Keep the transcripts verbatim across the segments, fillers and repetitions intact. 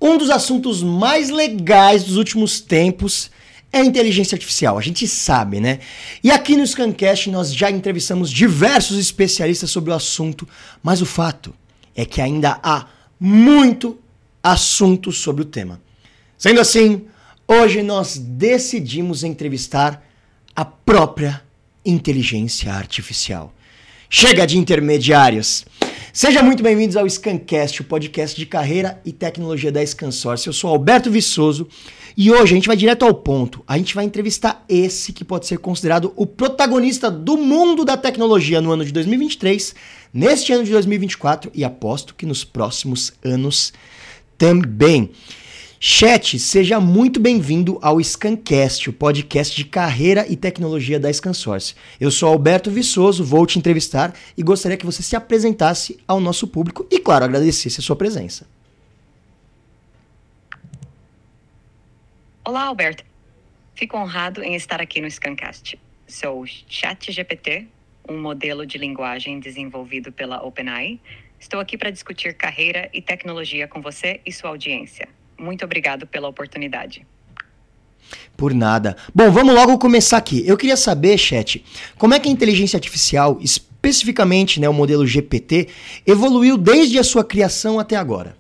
Um dos assuntos mais legais dos últimos tempos é a inteligência artificial, a gente sabe, né? E aqui no Scancast nós já entrevistamos diversos especialistas sobre o assunto, mas o fato é que ainda há muito assunto sobre o tema. Sendo assim, hoje nós decidimos entrevistar a própria inteligência artificial. Chega de intermediários! Sejam muito bem-vindos ao Scancast, o podcast de carreira e tecnologia da Scansource. Eu sou Alberto Viçoso e hoje a gente vai direto ao ponto. A gente vai entrevistar esse que pode ser considerado o protagonista do mundo da tecnologia no ano de dois mil e vinte e três, neste ano de dois mil e vinte e quatro e aposto que nos próximos anos também. Chat, seja muito bem-vindo ao Scancast, o podcast de carreira e tecnologia da Scansource. Eu sou Alberto Viçoso, vou te entrevistar e gostaria que você se apresentasse ao nosso público e, claro, agradecesse a sua presença. Olá, Alberto. Fico honrado em estar aqui no Scancast. Sou o ChatGPT, um modelo de linguagem desenvolvido pela OpenAI. Estou aqui para discutir carreira e tecnologia com você e sua audiência. Muito obrigado pela oportunidade. Por nada. Bom, vamos logo começar aqui. Eu queria saber, chat, como é que a inteligência artificial, especificamente, né, o modelo G P T, evoluiu desde a sua criação até agora?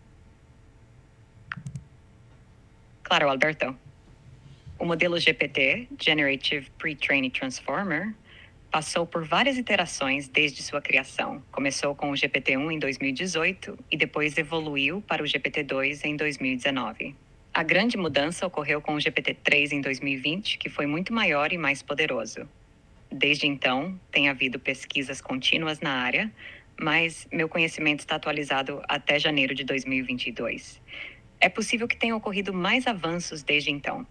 Claro, Alberto. O modelo G P T, Generative Pre-Trained Transformer, passou por várias iterações desde sua criação. Começou com o G P T um em dois mil e dezoito e depois evoluiu para o G P T dois em dois mil e dezenove. A grande mudança ocorreu com o G P T três em dois mil e vinte, que foi muito maior e mais poderoso. Desde então, tem havido pesquisas contínuas na área, mas meu conhecimento está atualizado até janeiro de dois mil e vinte e dois. É possível que tenham ocorrido mais avanços desde então.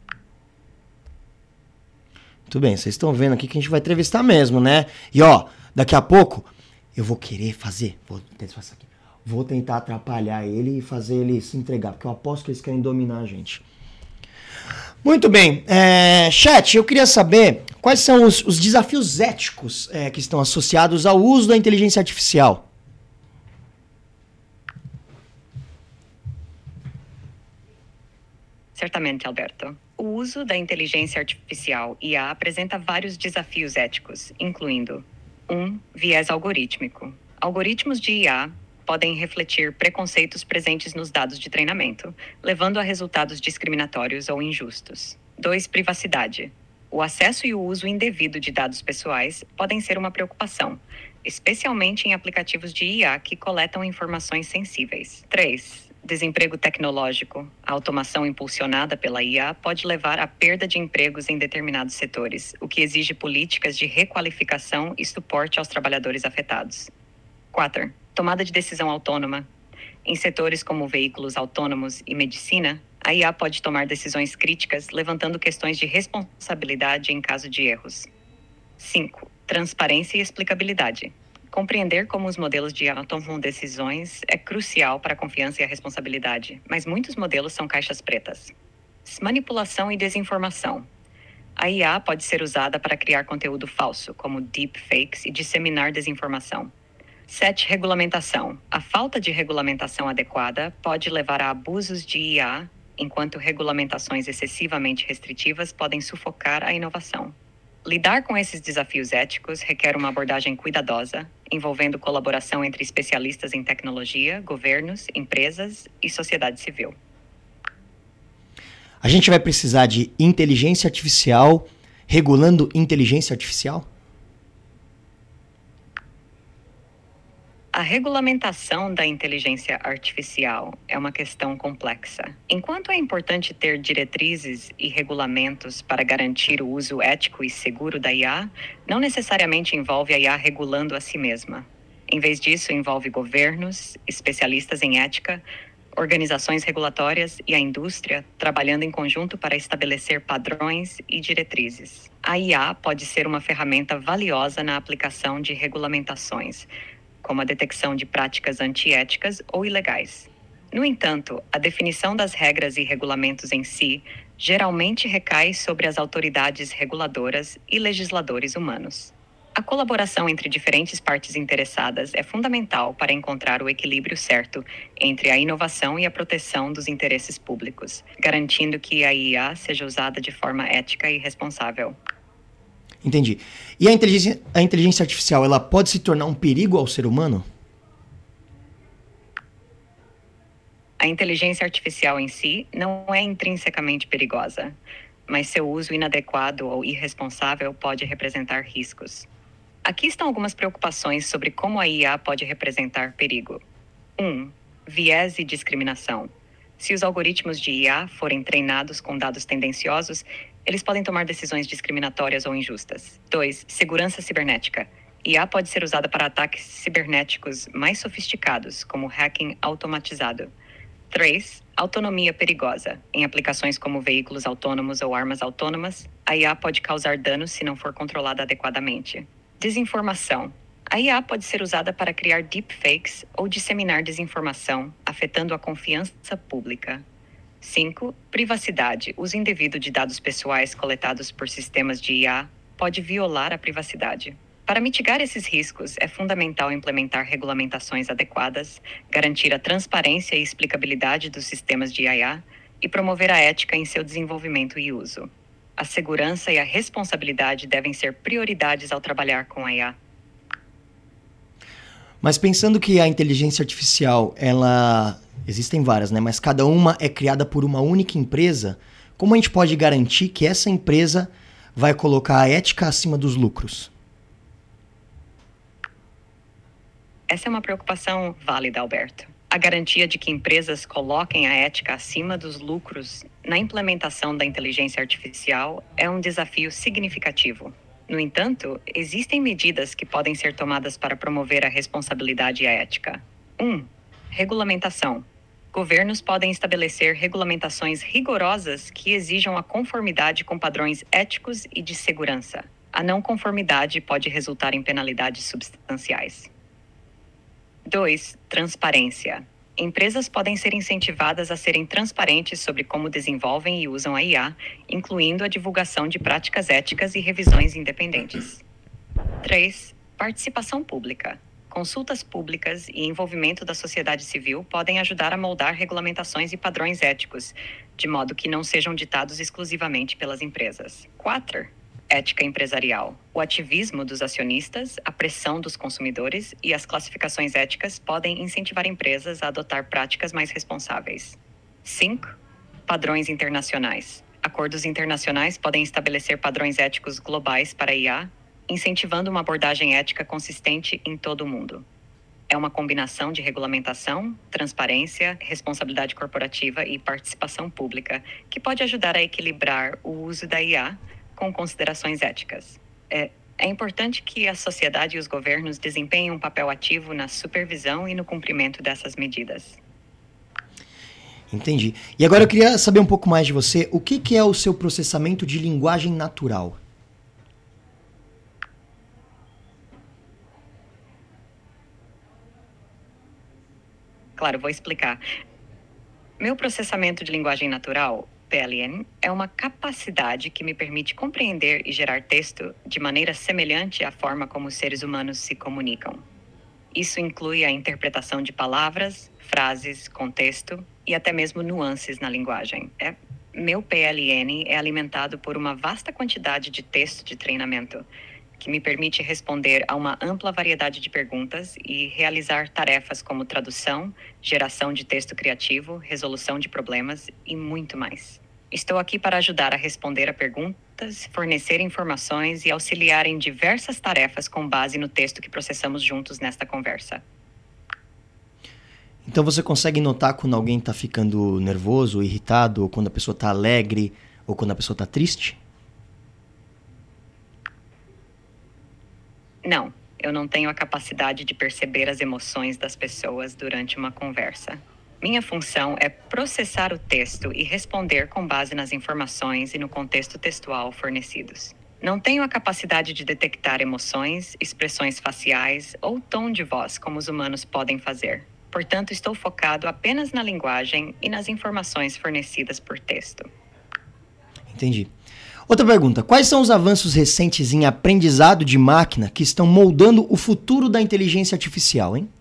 Muito bem, vocês estão vendo aqui que a gente vai entrevistar mesmo, né? E ó, daqui a pouco eu vou querer fazer, vou tentar, aqui, vou tentar atrapalhar ele e fazer ele se entregar, porque eu aposto que eles querem dominar a gente. Muito bem, é, chat, eu queria saber quais são os, os desafios éticos é, que estão associados ao uso da inteligência artificial. Certamente, Alberto. O uso da inteligência artificial I A apresenta vários desafios éticos, incluindo um viés algorítmico. Algoritmos de I A podem refletir preconceitos presentes nos dados de treinamento, levando a resultados discriminatórios ou injustos. dois Privacidade. O acesso e o uso indevido de dados pessoais podem ser uma preocupação, especialmente em aplicativos de I A que coletam informações sensíveis. três Desemprego tecnológico. A automação impulsionada pela I A pode levar à perda de empregos em determinados setores, o que exige políticas de requalificação e suporte aos trabalhadores afetados. quatro Tomada de decisão autônoma. Em setores como veículos autônomos e medicina, a I A pode tomar decisões críticas, levantando questões de responsabilidade em caso de erros. cinco Transparência e explicabilidade. Compreender como os modelos de I A tomam decisões é crucial para a confiança e a responsabilidade, mas muitos modelos são caixas pretas. Manipulação e desinformação. A I A pode ser usada para criar conteúdo falso, como deepfakes, e disseminar desinformação. sete Regulamentação. A falta de regulamentação adequada pode levar a abusos de I A, enquanto regulamentações excessivamente restritivas podem sufocar a inovação. Lidar com esses desafios éticos requer uma abordagem cuidadosa, envolvendo colaboração entre especialistas em tecnologia, governos, empresas e sociedade civil. A gente vai precisar de inteligência artificial regulando inteligência artificial? A regulamentação da inteligência artificial é uma questão complexa. Enquanto é importante ter diretrizes e regulamentos para garantir o uso ético e seguro da I A, não necessariamente envolve a I A regulando a si mesma. Em vez disso, envolve governos, especialistas em ética, organizações regulatórias e a indústria trabalhando em conjunto para estabelecer padrões e diretrizes. A I A pode ser uma ferramenta valiosa na aplicação de regulamentações, como a detecção de práticas antiéticas ou ilegais. No entanto, a definição das regras e regulamentos em si geralmente recai sobre as autoridades reguladoras e legisladores humanos. A colaboração entre diferentes partes interessadas é fundamental para encontrar o equilíbrio certo entre a inovação e a proteção dos interesses públicos, garantindo que a I A seja usada de forma ética e responsável. Entendi. E a inteligência, a inteligência artificial, ela pode se tornar um perigo ao ser humano? A inteligência artificial em si não é intrinsecamente perigosa, mas seu uso inadequado ou irresponsável pode representar riscos. Aqui estão algumas preocupações sobre como a I A pode representar perigo. um. Viés e discriminação. Se os algoritmos de I A forem treinados com dados tendenciosos, eles podem tomar decisões discriminatórias ou injustas. dois. Segurança cibernética. I A pode ser usada para ataques cibernéticos mais sofisticados, como hacking automatizado. três. Autonomia perigosa. Em aplicações como veículos autônomos ou armas autônomas, a I A pode causar danos se não for controlada adequadamente. Desinformação. A I A pode ser usada para criar deepfakes ou disseminar desinformação, afetando a confiança pública. cinco. Privacidade. Uso indevido de dados pessoais coletados por sistemas de I A pode violar a privacidade. Para mitigar esses riscos, é fundamental implementar regulamentações adequadas, garantir a transparência e explicabilidade dos sistemas de I A e promover a ética em seu desenvolvimento e uso. A segurança e a responsabilidade devem ser prioridades ao trabalhar com a I A. Mas pensando que a inteligência artificial, ela... existem várias, né? Mas cada uma é criada por uma única empresa, como a gente pode garantir que essa empresa vai colocar a ética acima dos lucros? Essa é uma preocupação válida, Alberto. A garantia de que empresas coloquem a ética acima dos lucros na implementação da inteligência artificial é um desafio significativo. No entanto, existem medidas que podem ser tomadas para promover a responsabilidade e a ética. um. Regulamentação. Governos podem estabelecer regulamentações rigorosas que exijam a conformidade com padrões éticos e de segurança. A não conformidade pode resultar em penalidades substanciais. dois. Transparência. Empresas podem ser incentivadas a serem transparentes sobre como desenvolvem e usam a I A, incluindo a divulgação de práticas éticas e revisões independentes. três. Participação pública. Consultas públicas e envolvimento da sociedade civil podem ajudar a moldar regulamentações e padrões éticos, de modo que não sejam ditados exclusivamente pelas empresas. quatro. Ética empresarial. O ativismo dos acionistas, a pressão dos consumidores e as classificações éticas podem incentivar empresas a adotar práticas mais responsáveis. cinco. Padrões internacionais. Acordos internacionais podem estabelecer padrões éticos globais para a I A, incentivando uma abordagem ética consistente em todo o mundo. É uma combinação de regulamentação, transparência, responsabilidade corporativa e participação pública que pode ajudar a equilibrar o uso da I A com considerações éticas. É, é importante que a sociedade e os governos desempenhem um papel ativo na supervisão e no cumprimento dessas medidas. Entendi. E agora eu queria saber um pouco mais de você. O que, que é o seu processamento de linguagem natural? Claro, vou explicar. Meu processamento de linguagem natural, P L N, é uma capacidade que me permite compreender e gerar texto de maneira semelhante à forma como os seres humanos se comunicam. Isso inclui a interpretação de palavras, frases, contexto e até mesmo nuances na linguagem. É, meu P L N é alimentado por uma vasta quantidade de texto de treinamento, que me permite responder a uma ampla variedade de perguntas e realizar tarefas como tradução, geração de texto criativo, resolução de problemas e muito mais. Estou aqui para ajudar a responder a perguntas, fornecer informações e auxiliar em diversas tarefas com base no texto que processamos juntos nesta conversa. Então você consegue notar quando alguém está ficando nervoso, irritado, ou quando a pessoa está alegre, ou quando a pessoa está triste? Não, eu não tenho a capacidade de perceber as emoções das pessoas durante uma conversa. Minha função é processar o texto e responder com base nas informações e no contexto textual fornecidos. Não tenho a capacidade de detectar emoções, expressões faciais ou tom de voz como os humanos podem fazer. Portanto, estou focado apenas na linguagem e nas informações fornecidas por texto. Entendi. Outra pergunta. Quais são os avanços recentes em aprendizado de máquina que estão moldando o futuro da inteligência artificial, hein?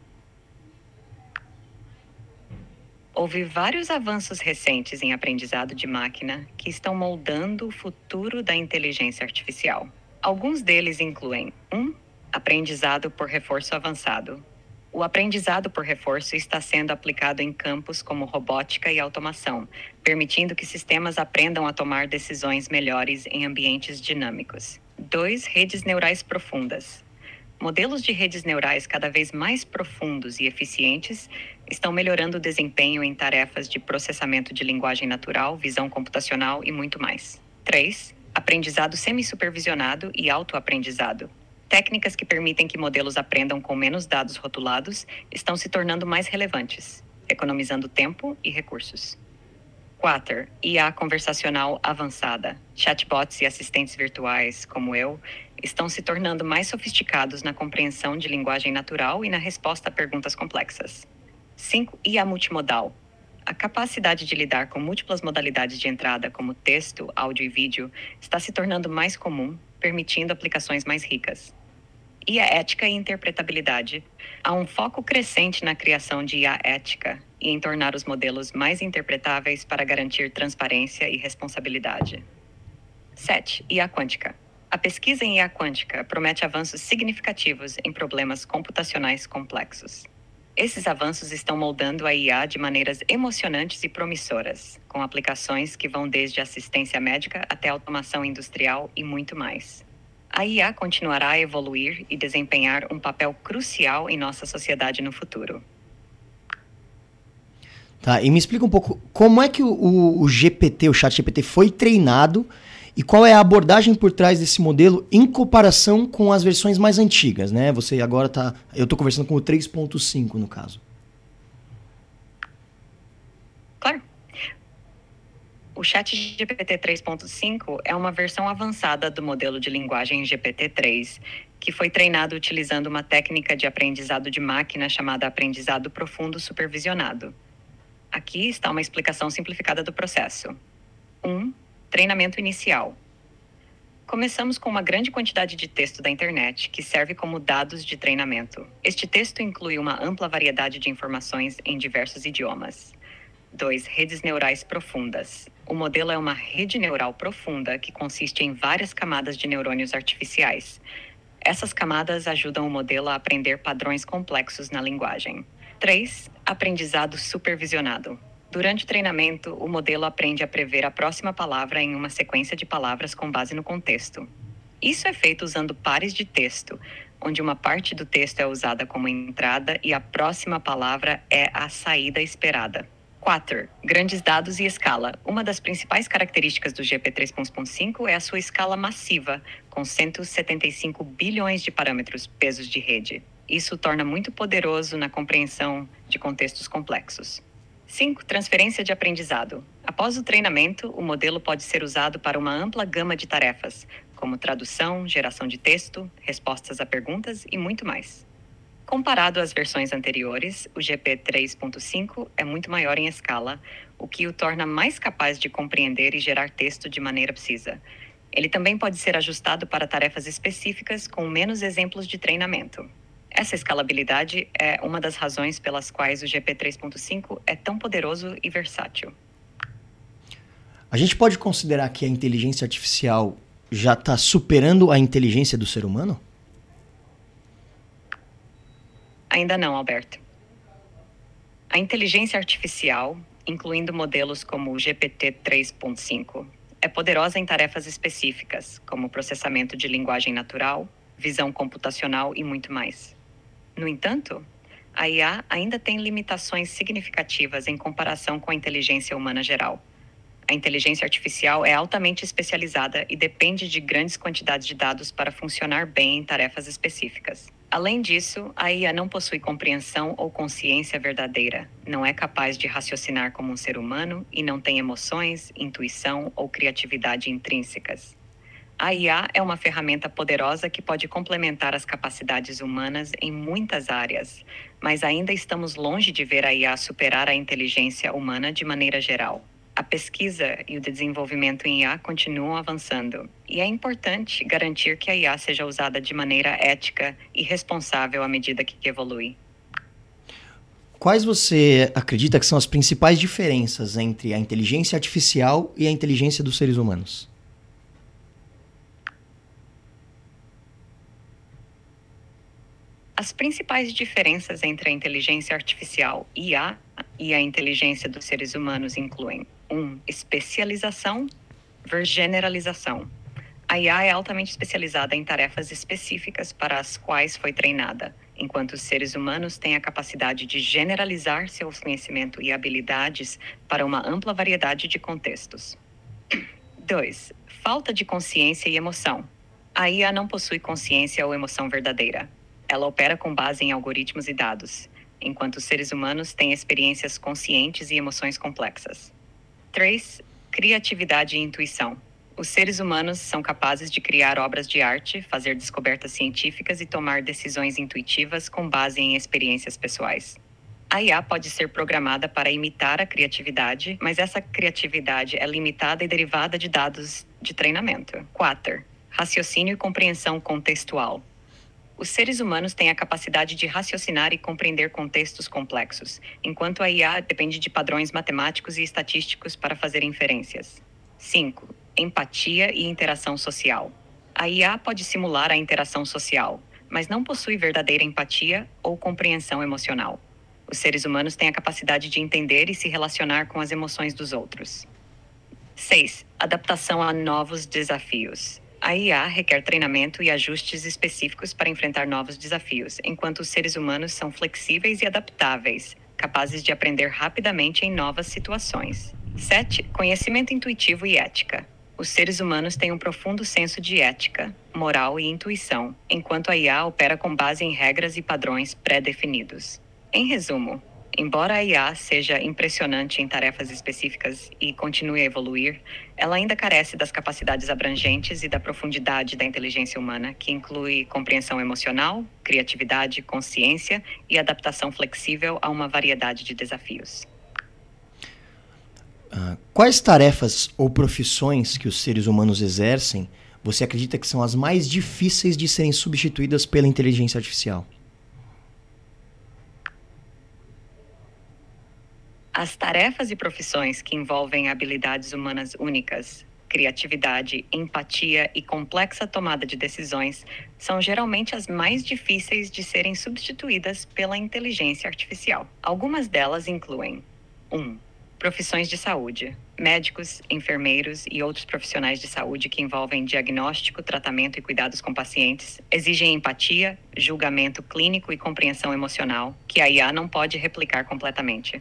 Houve vários avanços recentes em aprendizado de máquina que estão moldando o futuro da inteligência artificial. Alguns deles incluem um aprendizado por reforço avançado. O aprendizado por reforço está sendo aplicado em campos como robótica e automação, permitindo que sistemas aprendam a tomar decisões melhores em ambientes dinâmicos. dois Redes neurais profundas. Modelos de redes neurais cada vez mais profundos e eficientes estão melhorando o desempenho em tarefas de processamento de linguagem natural, visão computacional e muito mais. três Aprendizado semi-supervisionado e autoaprendizado. Técnicas que permitem que modelos aprendam com menos dados rotulados estão se tornando mais relevantes, economizando tempo e recursos. quatro I A conversacional avançada. Chatbots e assistentes virtuais, como eu, estão se tornando mais sofisticados na compreensão de linguagem natural e na resposta a perguntas complexas. cinco I A multimodal. A capacidade de lidar com múltiplas modalidades de entrada, como texto, áudio e vídeo, está se tornando mais comum, permitindo aplicações mais ricas. I A ética e interpretabilidade. Há um foco crescente na criação de I A ética e em tornar os modelos mais interpretáveis para garantir transparência e responsabilidade. sete I A quântica. A pesquisa em I A quântica promete avanços significativos em problemas computacionais complexos. Esses avanços estão moldando a I A de maneiras emocionantes e promissoras, com aplicações que vão desde assistência médica até automação industrial e muito mais. A I A continuará a evoluir e desempenhar um papel crucial em nossa sociedade no futuro. Tá, e me explica um pouco, como é que o, o, o G P T, o chat G P T, foi treinado e qual é a abordagem por trás desse modelo em comparação com as versões mais antigas, né? Você agora tá... Eu estou conversando com o três ponto cinco, no caso. Claro. O chat G P T três ponto cinco é uma versão avançada do modelo de linguagem G P T três, que foi treinado utilizando uma técnica de aprendizado de máquina chamada aprendizado profundo supervisionado. Aqui está uma explicação simplificada do processo. um Treinamento inicial. Começamos com uma grande quantidade de texto da internet, que serve como dados de treinamento. Este texto inclui uma ampla variedade de informações em diversos idiomas. dois Redes neurais profundas. O modelo é uma rede neural profunda que consiste em várias camadas de neurônios artificiais. Essas camadas ajudam o modelo a aprender padrões complexos na linguagem. três Aprendizado supervisionado. Durante o treinamento, o modelo aprende a prever a próxima palavra em uma sequência de palavras com base no contexto. Isso é feito usando pares de texto, onde uma parte do texto é usada como entrada e a próxima palavra é a saída esperada. quatro Grandes dados e escala. Uma das principais características do G P T três ponto cinco é a sua escala massiva, com cento e setenta e cinco bilhões de parâmetros pesos de rede. Isso o torna muito poderoso na compreensão de contextos complexos. cinco Transferência de aprendizado. Após o treinamento, o modelo pode ser usado para uma ampla gama de tarefas, como tradução, geração de texto, respostas a perguntas e muito mais. Comparado às versões anteriores, o G P T três ponto cinco é muito maior em escala, o que o torna mais capaz de compreender e gerar texto de maneira precisa. Ele também pode ser ajustado para tarefas específicas com menos exemplos de treinamento. Essa escalabilidade é uma das razões pelas quais o G P T três ponto cinco é tão poderoso e versátil. A gente pode considerar que a inteligência artificial já está superando a inteligência do ser humano? Ainda não, Alberto. A inteligência artificial, incluindo modelos como o G P T três ponto cinco, é poderosa em tarefas específicas, como processamento de linguagem natural, visão computacional e muito mais. No entanto, a I A ainda tem limitações significativas em comparação com a inteligência humana geral. A inteligência artificial é altamente especializada e depende de grandes quantidades de dados para funcionar bem em tarefas específicas. Além disso, a I A não possui compreensão ou consciência verdadeira, não é capaz de raciocinar como um ser humano e não tem emoções, intuição ou criatividade intrínsecas. A I A é uma ferramenta poderosa que pode complementar as capacidades humanas em muitas áreas, mas ainda estamos longe de ver a I A superar a inteligência humana de maneira geral. A pesquisa e o desenvolvimento em I A continuam avançando, e é importante garantir que a I A seja usada de maneira ética e responsável à medida que evolui. Quais você acredita que são as principais diferenças entre a inteligência artificial e a inteligência dos seres humanos? As principais diferenças entre a inteligência artificial I A e a inteligência dos seres humanos incluem um Especialização versus generalização. A I A é altamente especializada em tarefas específicas para as quais foi treinada, enquanto os seres humanos têm a capacidade de generalizar seu conhecimento e habilidades para uma ampla variedade de contextos. dois Falta de consciência e emoção. A I A não possui consciência ou emoção verdadeira. Ela opera com base em algoritmos e dados, enquanto os seres humanos têm experiências conscientes e emoções complexas. três Criatividade e intuição. Os seres humanos são capazes de criar obras de arte, fazer descobertas científicas e tomar decisões intuitivas com base em experiências pessoais. A I A pode ser programada para imitar a criatividade, mas essa criatividade é limitada e derivada de dados de treinamento. quatro Raciocínio e compreensão contextual. Os seres humanos têm a capacidade de raciocinar e compreender contextos complexos, enquanto a I A depende de padrões matemáticos e estatísticos para fazer inferências. cinco Empatia e interação social. A I A pode simular a interação social, mas não possui verdadeira empatia ou compreensão emocional. Os seres humanos têm a capacidade de entender e se relacionar com as emoções dos outros. seis Adaptação a novos desafios. A I A requer treinamento e ajustes específicos para enfrentar novos desafios, enquanto os seres humanos são flexíveis e adaptáveis, capazes de aprender rapidamente em novas situações. sete Conhecimento intuitivo e ética. Os seres humanos têm um profundo senso de ética, moral e intuição, enquanto a I A opera com base em regras e padrões pré-definidos. Em resumo, embora a I A seja impressionante em tarefas específicas e continue a evoluir, ela ainda carece das capacidades abrangentes e da profundidade da inteligência humana, que inclui compreensão emocional, criatividade, consciência e adaptação flexível a uma variedade de desafios. Uh, quais tarefas ou profissões que os seres humanos exercem você acredita que são as mais difíceis de serem substituídas pela inteligência artificial? As tarefas e profissões que envolvem habilidades humanas únicas, criatividade, empatia e complexa tomada de decisões são geralmente as mais difíceis de serem substituídas pela inteligência artificial. Algumas delas incluem um Profissões de saúde. Médicos, enfermeiros e outros profissionais de saúde que envolvem diagnóstico, tratamento e cuidados com pacientes exigem empatia, julgamento clínico e compreensão emocional, que a I A não pode replicar completamente.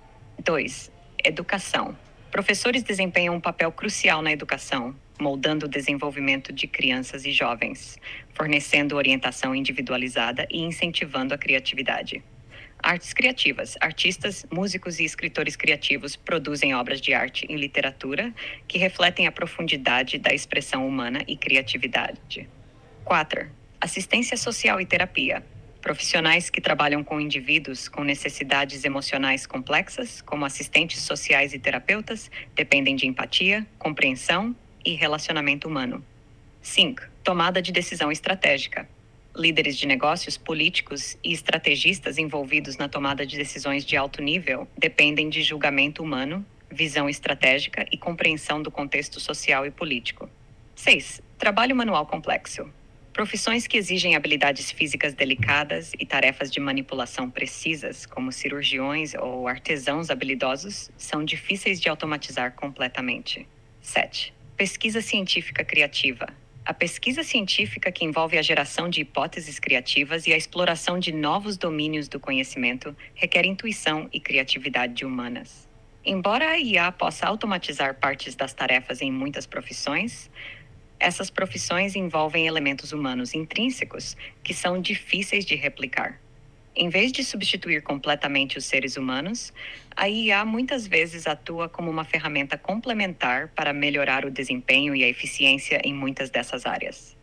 dois Educação. Professores desempenham um papel crucial na educação, moldando o desenvolvimento de crianças e jovens, fornecendo orientação individualizada e incentivando a criatividade. Artes criativas. Artistas, músicos e escritores criativos produzem obras de arte e literatura que refletem a profundidade da expressão humana e criatividade. quatro Assistência social e terapia. Profissionais que trabalham com indivíduos com necessidades emocionais complexas, como assistentes sociais e terapeutas, dependem de empatia, compreensão e relacionamento humano. cinco Tomada de decisão estratégica. Líderes de negócios, políticos e estrategistas envolvidos na tomada de decisões de alto nível dependem de julgamento humano, visão estratégica e compreensão do contexto social e político. seis Trabalho manual complexo. Profissões que exigem habilidades físicas delicadas e tarefas de manipulação precisas, como cirurgiões ou artesãos habilidosos, são difíceis de automatizar completamente. sete Pesquisa científica criativa. A pesquisa científica que envolve a geração de hipóteses criativas e a exploração de novos domínios do conhecimento requer intuição e criatividade humanas. Embora a I A possa automatizar partes das tarefas em muitas profissões, essas profissões envolvem elementos humanos intrínsecos que são difíceis de replicar. Em vez de substituir completamente os seres humanos, a I A muitas vezes atua como uma ferramenta complementar para melhorar o desempenho e a eficiência em muitas dessas áreas.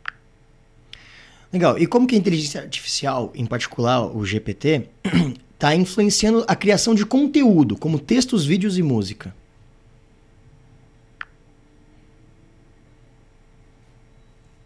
Legal. E como que a inteligência artificial, em particular o G P T, está influenciando a criação de conteúdo, como textos, vídeos e música?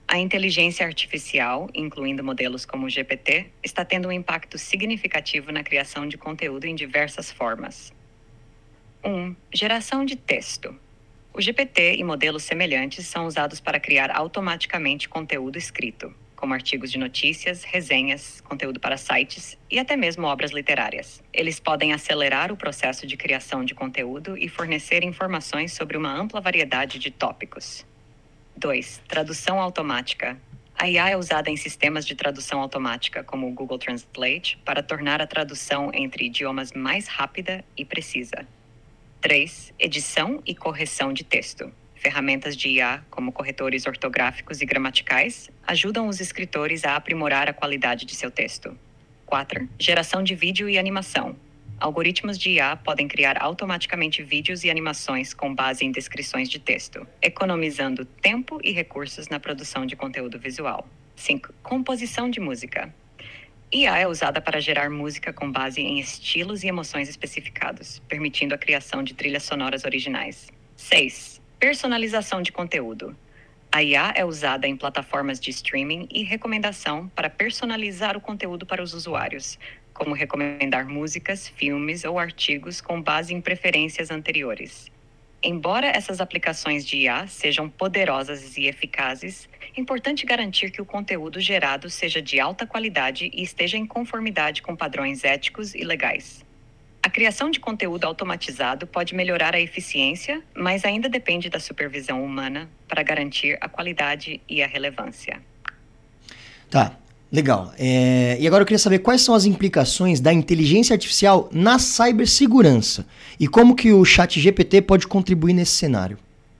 A inteligência artificial, incluindo modelos como o G P T, está tendo um impacto significativo na criação de conteúdo em diversas formas. um. Geração de texto. O G P T e modelos semelhantes são usados para criar automaticamente conteúdo escrito, como artigos de notícias, resenhas, conteúdo para sites e até mesmo obras literárias. Eles podem acelerar o processo de criação de conteúdo e fornecer informações sobre uma ampla variedade de tópicos. dois. Tradução automática. A I A é usada em sistemas de tradução automática, como o Google Translate, para tornar a tradução entre idiomas mais rápida e precisa. três. Edição e correção de texto. Ferramentas de I A, como corretores ortográficos e gramaticais, ajudam os escritores a aprimorar a qualidade de seu texto. quatro. Geração de vídeo e animação. Algoritmos de I A podem criar automaticamente vídeos e animações com base em descrições de texto, economizando tempo e recursos na produção de conteúdo visual. cinco. Composição de música. I A é usada para gerar música com base em estilos e emoções especificados, permitindo a criação de trilhas sonoras originais. seis. Personalização de conteúdo. A I A é usada em plataformas de streaming e recomendação para personalizar o conteúdo para os usuários, como recomendar músicas, filmes ou artigos com base em preferências anteriores. Embora essas aplicações de I A sejam poderosas e eficazes, é importante garantir que o conteúdo gerado seja de alta qualidade e esteja em conformidade com padrões éticos e legais. A criação de conteúdo automatizado pode melhorar a eficiência, mas ainda depende da supervisão humana para garantir a qualidade e a relevância. Tá, legal. É, e agora eu queria saber quais são as implicações da inteligência artificial na cibersegurança e como que o chat G P T pode contribuir nesse cenário.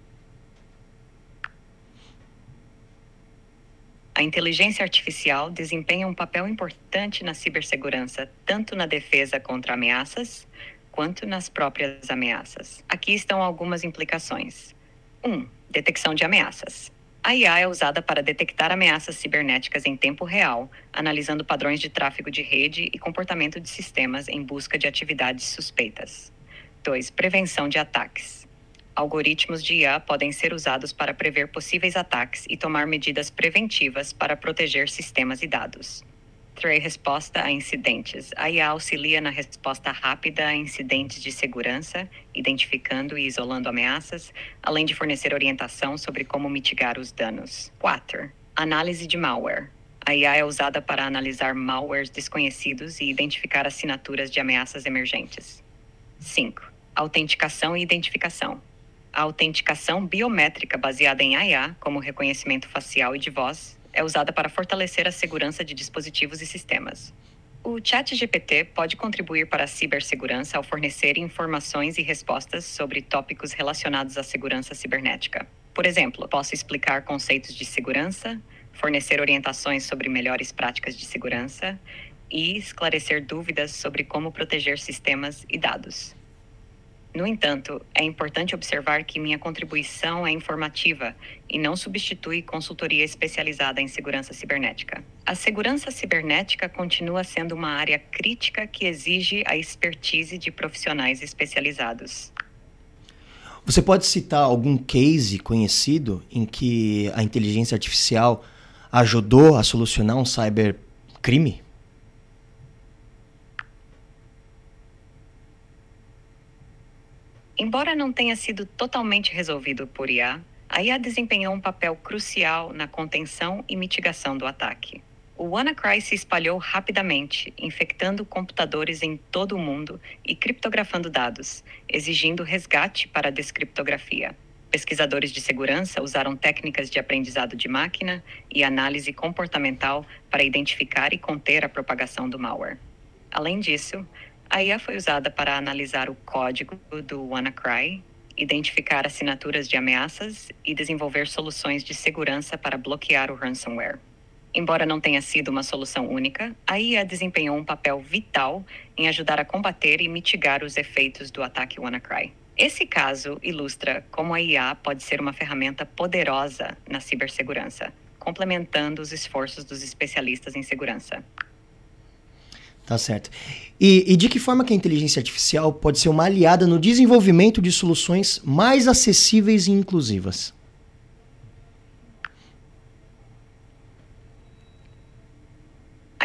A inteligência artificial desempenha um papel importante na cibersegurança, tanto na defesa contra ameaças, quanto nas próprias ameaças. Aqui estão algumas implicações. um. Detecção de ameaças. A I A é usada para detectar ameaças cibernéticas em tempo real, analisando padrões de tráfego de rede e comportamento de sistemas em busca de atividades suspeitas. dois. Prevenção de ataques. Algoritmos de I A podem ser usados para prever possíveis ataques e tomar medidas preventivas para proteger sistemas e dados. três. Resposta a incidentes. A I A auxilia na resposta rápida a incidentes de segurança, identificando e isolando ameaças, além de fornecer orientação sobre como mitigar os danos. quatro. Análise de malware. A I A é usada para analisar malwares desconhecidos e identificar assinaturas de ameaças emergentes. cinco. Autenticação e identificação. A autenticação biométrica baseada em I A, como reconhecimento facial e de voz, é usada para fortalecer a segurança de dispositivos e sistemas. O chat G P T pode contribuir para a cibersegurança ao fornecer informações e respostas sobre tópicos relacionados à segurança cibernética. Por exemplo, posso explicar conceitos de segurança, fornecer orientações sobre melhores práticas de segurança e esclarecer dúvidas sobre como proteger sistemas e dados. No entanto, é importante observar que minha contribuição é informativa e não substitui consultoria especializada em segurança cibernética. A segurança cibernética continua sendo uma área crítica que exige a expertise de profissionais especializados. Você pode citar algum case conhecido em que a inteligência artificial ajudou a solucionar um cybercrime? Embora não tenha sido totalmente resolvido por I A, a I A desempenhou um papel crucial na contenção e mitigação do ataque. O WannaCry se espalhou rapidamente, infectando computadores em todo o mundo e criptografando dados, exigindo resgate para a descriptografia. Pesquisadores de segurança usaram técnicas de aprendizado de máquina e análise comportamental para identificar e conter a propagação do malware. Além disso, a I A foi usada para analisar o código do WannaCry, identificar assinaturas de ameaças e desenvolver soluções de segurança para bloquear o ransomware. Embora não tenha sido uma solução única, a I A desempenhou um papel vital em ajudar a combater e mitigar os efeitos do ataque WannaCry. Esse caso ilustra como a I A pode ser uma ferramenta poderosa na cibersegurança, complementando os esforços dos especialistas em segurança. Tá certo. E, e de que forma que a inteligência artificial pode ser uma aliada no desenvolvimento de soluções mais acessíveis e inclusivas?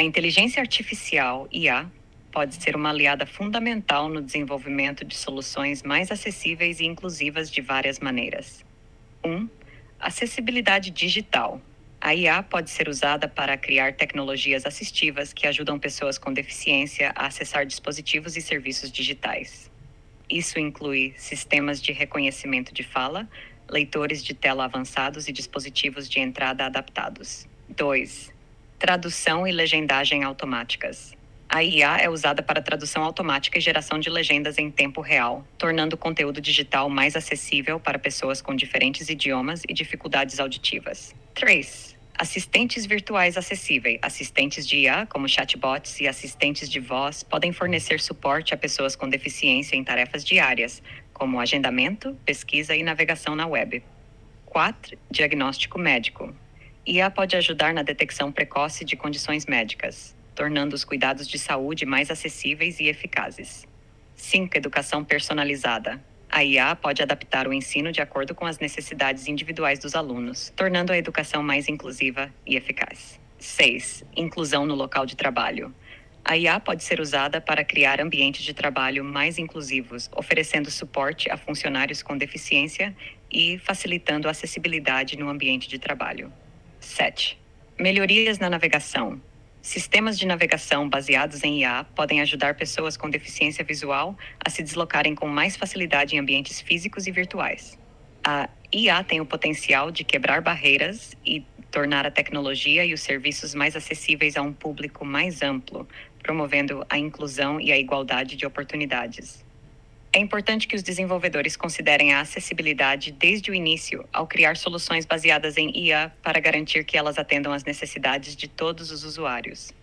A inteligência artificial, I A, pode ser uma aliada fundamental no desenvolvimento de soluções mais acessíveis e inclusivas de várias maneiras. um. Acessibilidade digital. A I A pode ser usada para criar tecnologias assistivas que ajudam pessoas com deficiência a acessar dispositivos e serviços digitais. Isso inclui sistemas de reconhecimento de fala, leitores de tela avançados e dispositivos de entrada adaptados. dois. Tradução e legendagem automáticas. A I A é usada para tradução automática e geração de legendas em tempo real, tornando o conteúdo digital mais acessível para pessoas com diferentes idiomas e dificuldades auditivas. três. Assistentes virtuais acessíveis. Assistentes de I A, como chatbots e assistentes de voz, podem fornecer suporte a pessoas com deficiência em tarefas diárias, como agendamento, pesquisa e navegação na web. quatro. Diagnóstico médico. I A pode ajudar na detecção precoce de condições médicas, tornando os cuidados de saúde mais acessíveis e eficazes. cinco. Educação personalizada. A I A pode adaptar o ensino de acordo com as necessidades individuais dos alunos, tornando a educação mais inclusiva e eficaz. seis. Inclusão no local de trabalho. A I A pode ser usada para criar ambientes de trabalho mais inclusivos, oferecendo suporte a funcionários com deficiência e facilitando a acessibilidade no ambiente de trabalho. sete. Melhorias na navegação. Sistemas de navegação baseados em I A podem ajudar pessoas com deficiência visual a se deslocarem com mais facilidade em ambientes físicos e virtuais. A I A tem o potencial de quebrar barreiras e tornar a tecnologia e os serviços mais acessíveis a um público mais amplo, promovendo a inclusão e a igualdade de oportunidades. É importante que os desenvolvedores considerem a acessibilidade desde o início ao criar soluções baseadas em I A para garantir que elas atendam às necessidades de todos os usuários.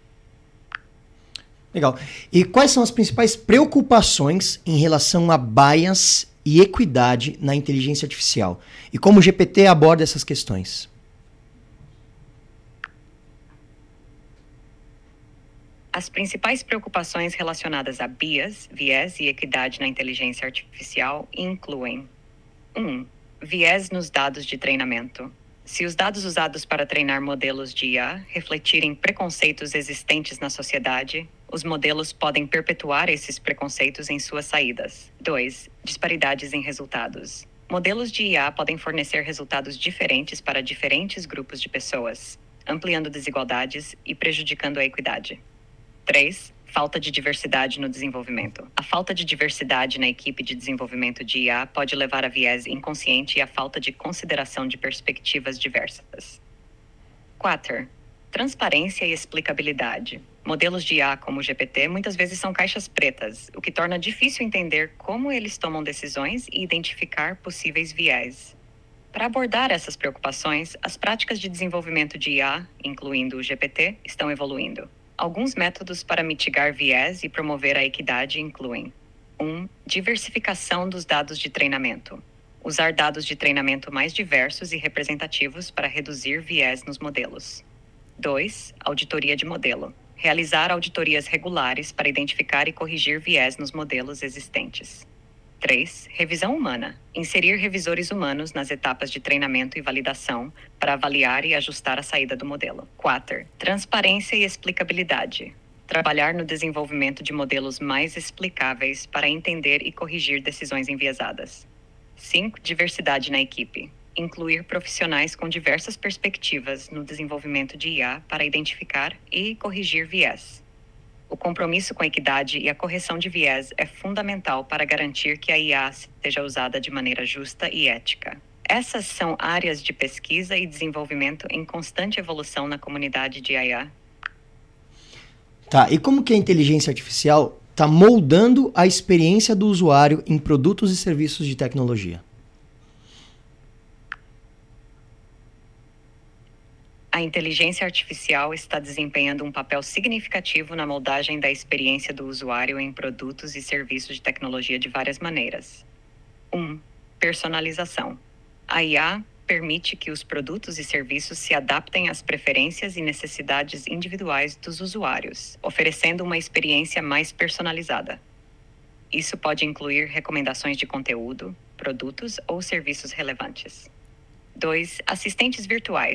Legal. E quais são as principais preocupações em relação a bias e equidade na inteligência artificial? E como o G P T aborda essas questões? As principais preocupações relacionadas a bias, viés e equidade na inteligência artificial incluem: um. Viés nos dados de treinamento. Se os dados usados para treinar modelos de I A refletirem preconceitos existentes na sociedade, os modelos podem perpetuar esses preconceitos em suas saídas. dois. Disparidades em resultados. Modelos de I A podem fornecer resultados diferentes para diferentes grupos de pessoas, ampliando desigualdades e prejudicando a equidade. três. Falta de diversidade no desenvolvimento. A falta de diversidade na equipe de desenvolvimento de I A pode levar a viés inconsciente e a falta de consideração de perspectivas diversas. quatro. Transparência e explicabilidade. Modelos de I A como o G P T muitas vezes são caixas pretas, o que torna difícil entender como eles tomam decisões e identificar possíveis viés. Para abordar essas preocupações, as práticas de desenvolvimento de I A, incluindo o G P T, estão evoluindo. Alguns métodos para mitigar viés e promover a equidade incluem: um. Diversificação dos dados de treinamento. Usar dados de treinamento mais diversos e representativos para reduzir viés nos modelos. dois. Auditoria de modelo. Realizar auditorias regulares para identificar e corrigir viés nos modelos existentes. três. Revisão humana. Inserir revisores humanos nas etapas de treinamento e validação para avaliar e ajustar a saída do modelo. quatro. Transparência e explicabilidade. Trabalhar no desenvolvimento de modelos mais explicáveis para entender e corrigir decisões enviesadas. cinco. Diversidade na equipe. Incluir profissionais com diversas perspectivas no desenvolvimento de I A para identificar e corrigir viés. O compromisso com a equidade e a correção de viés é fundamental para garantir que a I A seja usada de maneira justa e ética. Essas são áreas de pesquisa e desenvolvimento em constante evolução na comunidade de I A. Tá, e como que a inteligência artificial está moldando a experiência do usuário em produtos e serviços de tecnologia? A inteligência artificial está desempenhando um papel significativo na moldagem da experiência do usuário em produtos e serviços de tecnologia de várias maneiras. um. Personalização. A I A permite que os produtos e serviços se adaptem às preferências e necessidades individuais dos usuários, oferecendo uma experiência mais personalizada. Isso pode incluir recomendações de conteúdo, produtos ou serviços relevantes. dois. Assistentes virtuais.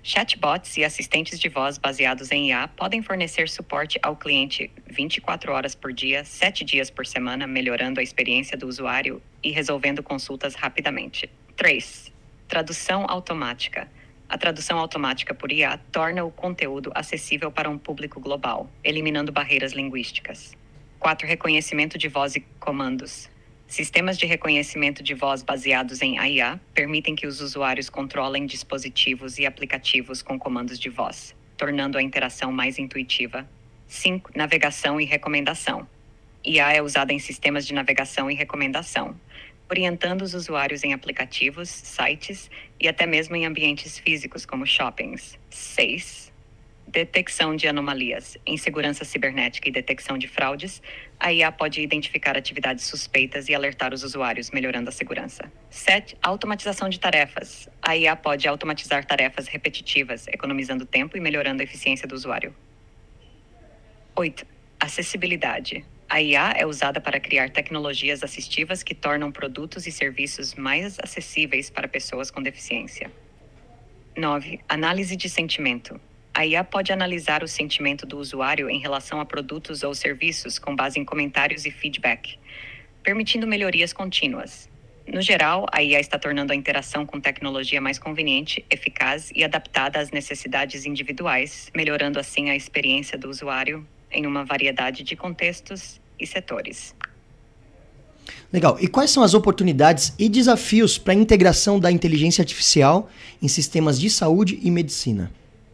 Chatbots e assistentes de voz baseados em I A podem fornecer suporte ao cliente vinte e quatro horas por dia, sete dias por semana, melhorando a experiência do usuário e resolvendo consultas rapidamente. três. Tradução automática. A tradução automática por I A torna o conteúdo acessível para um público global, eliminando barreiras linguísticas. quatro. Reconhecimento de voz e comandos. Sistemas de reconhecimento de voz baseados em I A permitem que os usuários controlem dispositivos e aplicativos com comandos de voz, tornando a interação mais intuitiva. cinco. Navegação e recomendação. I A é usada em sistemas de navegação e recomendação, orientando os usuários em aplicativos, sites e até mesmo em ambientes físicos como shoppings. seis. Detecção de anomalias. Em segurança cibernética e detecção de fraudes, a I A pode identificar atividades suspeitas e alertar os usuários, melhorando a segurança. sete. Automatização de tarefas. A I A pode automatizar tarefas repetitivas, economizando tempo e melhorando a eficiência do usuário. oito. Acessibilidade. A I A é usada para criar tecnologias assistivas que tornam produtos e serviços mais acessíveis para pessoas com deficiência. nove. Análise de sentimento. A I A pode analisar o sentimento do usuário em relação a produtos ou serviços com base em comentários e feedback, permitindo melhorias contínuas. No geral, a I A está tornando a interação com tecnologia mais conveniente, eficaz e adaptada às necessidades individuais, melhorando assim a experiência do usuário em uma variedade de contextos e setores. Legal. E quais são as oportunidades e desafios para a integração da inteligência artificial em sistemas de saúde e medicina?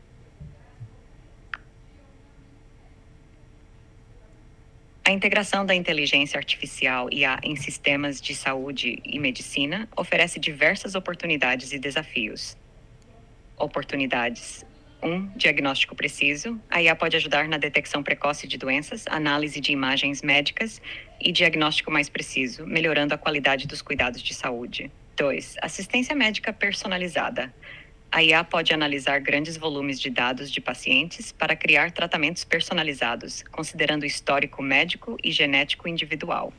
A integração da inteligência artificial I A em sistemas de saúde e medicina oferece diversas oportunidades e desafios. Oportunidades. um. Diagnóstico preciso. A I A pode ajudar na detecção precoce de doenças, análise de imagens médicas e diagnóstico mais preciso, melhorando a qualidade dos cuidados de saúde. dois. Assistência médica personalizada. A I A pode analisar grandes volumes de dados de pacientes para criar tratamentos personalizados, considerando o histórico médico e genético individual.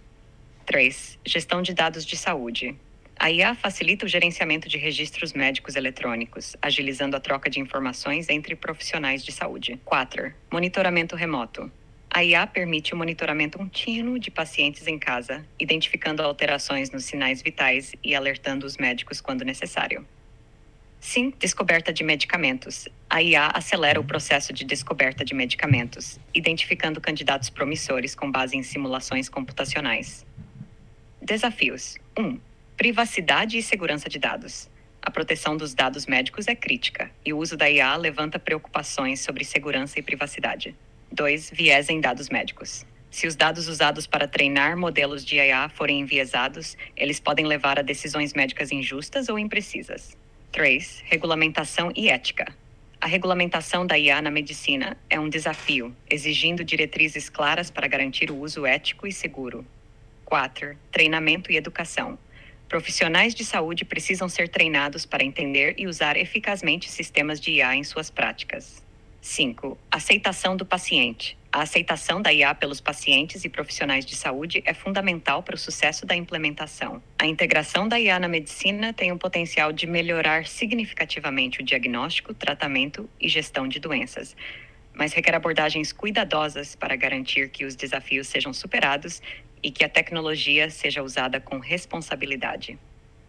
três. Gestão de dados de saúde. A I A facilita o gerenciamento de registros médicos eletrônicos, agilizando a troca de informações entre profissionais de saúde. quatro. Monitoramento remoto. A I A permite o monitoramento contínuo de pacientes em casa, identificando alterações nos sinais vitais e alertando os médicos quando necessário. cinco. Descoberta de medicamentos. A I A acelera o processo de descoberta de medicamentos, identificando candidatos promissores com base em simulações computacionais. Desafios. um. Privacidade e segurança de dados. A proteção dos dados médicos é crítica, e o uso da I A levanta preocupações sobre segurança e privacidade. dois. Viés em dados médicos. Se os dados usados para treinar modelos de I A forem enviesados, eles podem levar a decisões médicas injustas ou imprecisas. três. Regulamentação e ética. A regulamentação da I A na medicina é um desafio, exigindo diretrizes claras para garantir o uso ético e seguro. quatro. Treinamento e educação. Profissionais de saúde precisam ser treinados para entender e usar eficazmente sistemas de I A em suas práticas. cinco. Aceitação do paciente. A aceitação da I A pelos pacientes e profissionais de saúde é fundamental para o sucesso da implementação. A integração da I A na medicina tem o potencial de melhorar significativamente o diagnóstico, tratamento e gestão de doenças, mas requer abordagens cuidadosas para garantir que os desafios sejam superados e que a tecnologia seja usada com responsabilidade.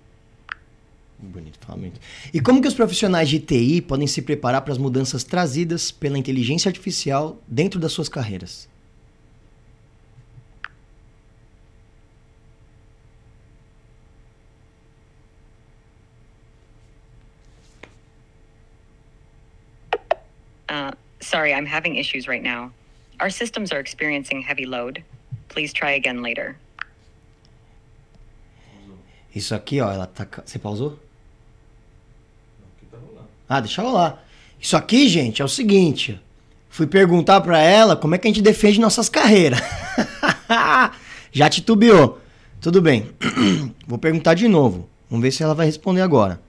Bonito, fala muito. E como que os profissionais de T I podem se preparar para as mudanças trazidas pela inteligência artificial dentro das suas carreiras? Uh, sorry, I'm having issues right now. Our systems are experiencing heavy load. Please try again later. Isso aqui, ó, ela tá... Você pausou? Ah, deixa eu lá. Isso aqui, gente, é o seguinte. Fui perguntar pra ela como é que a gente defende nossas carreiras. Já titubeou. Tudo bem. Vou perguntar de novo. Vamos ver se ela vai responder agora.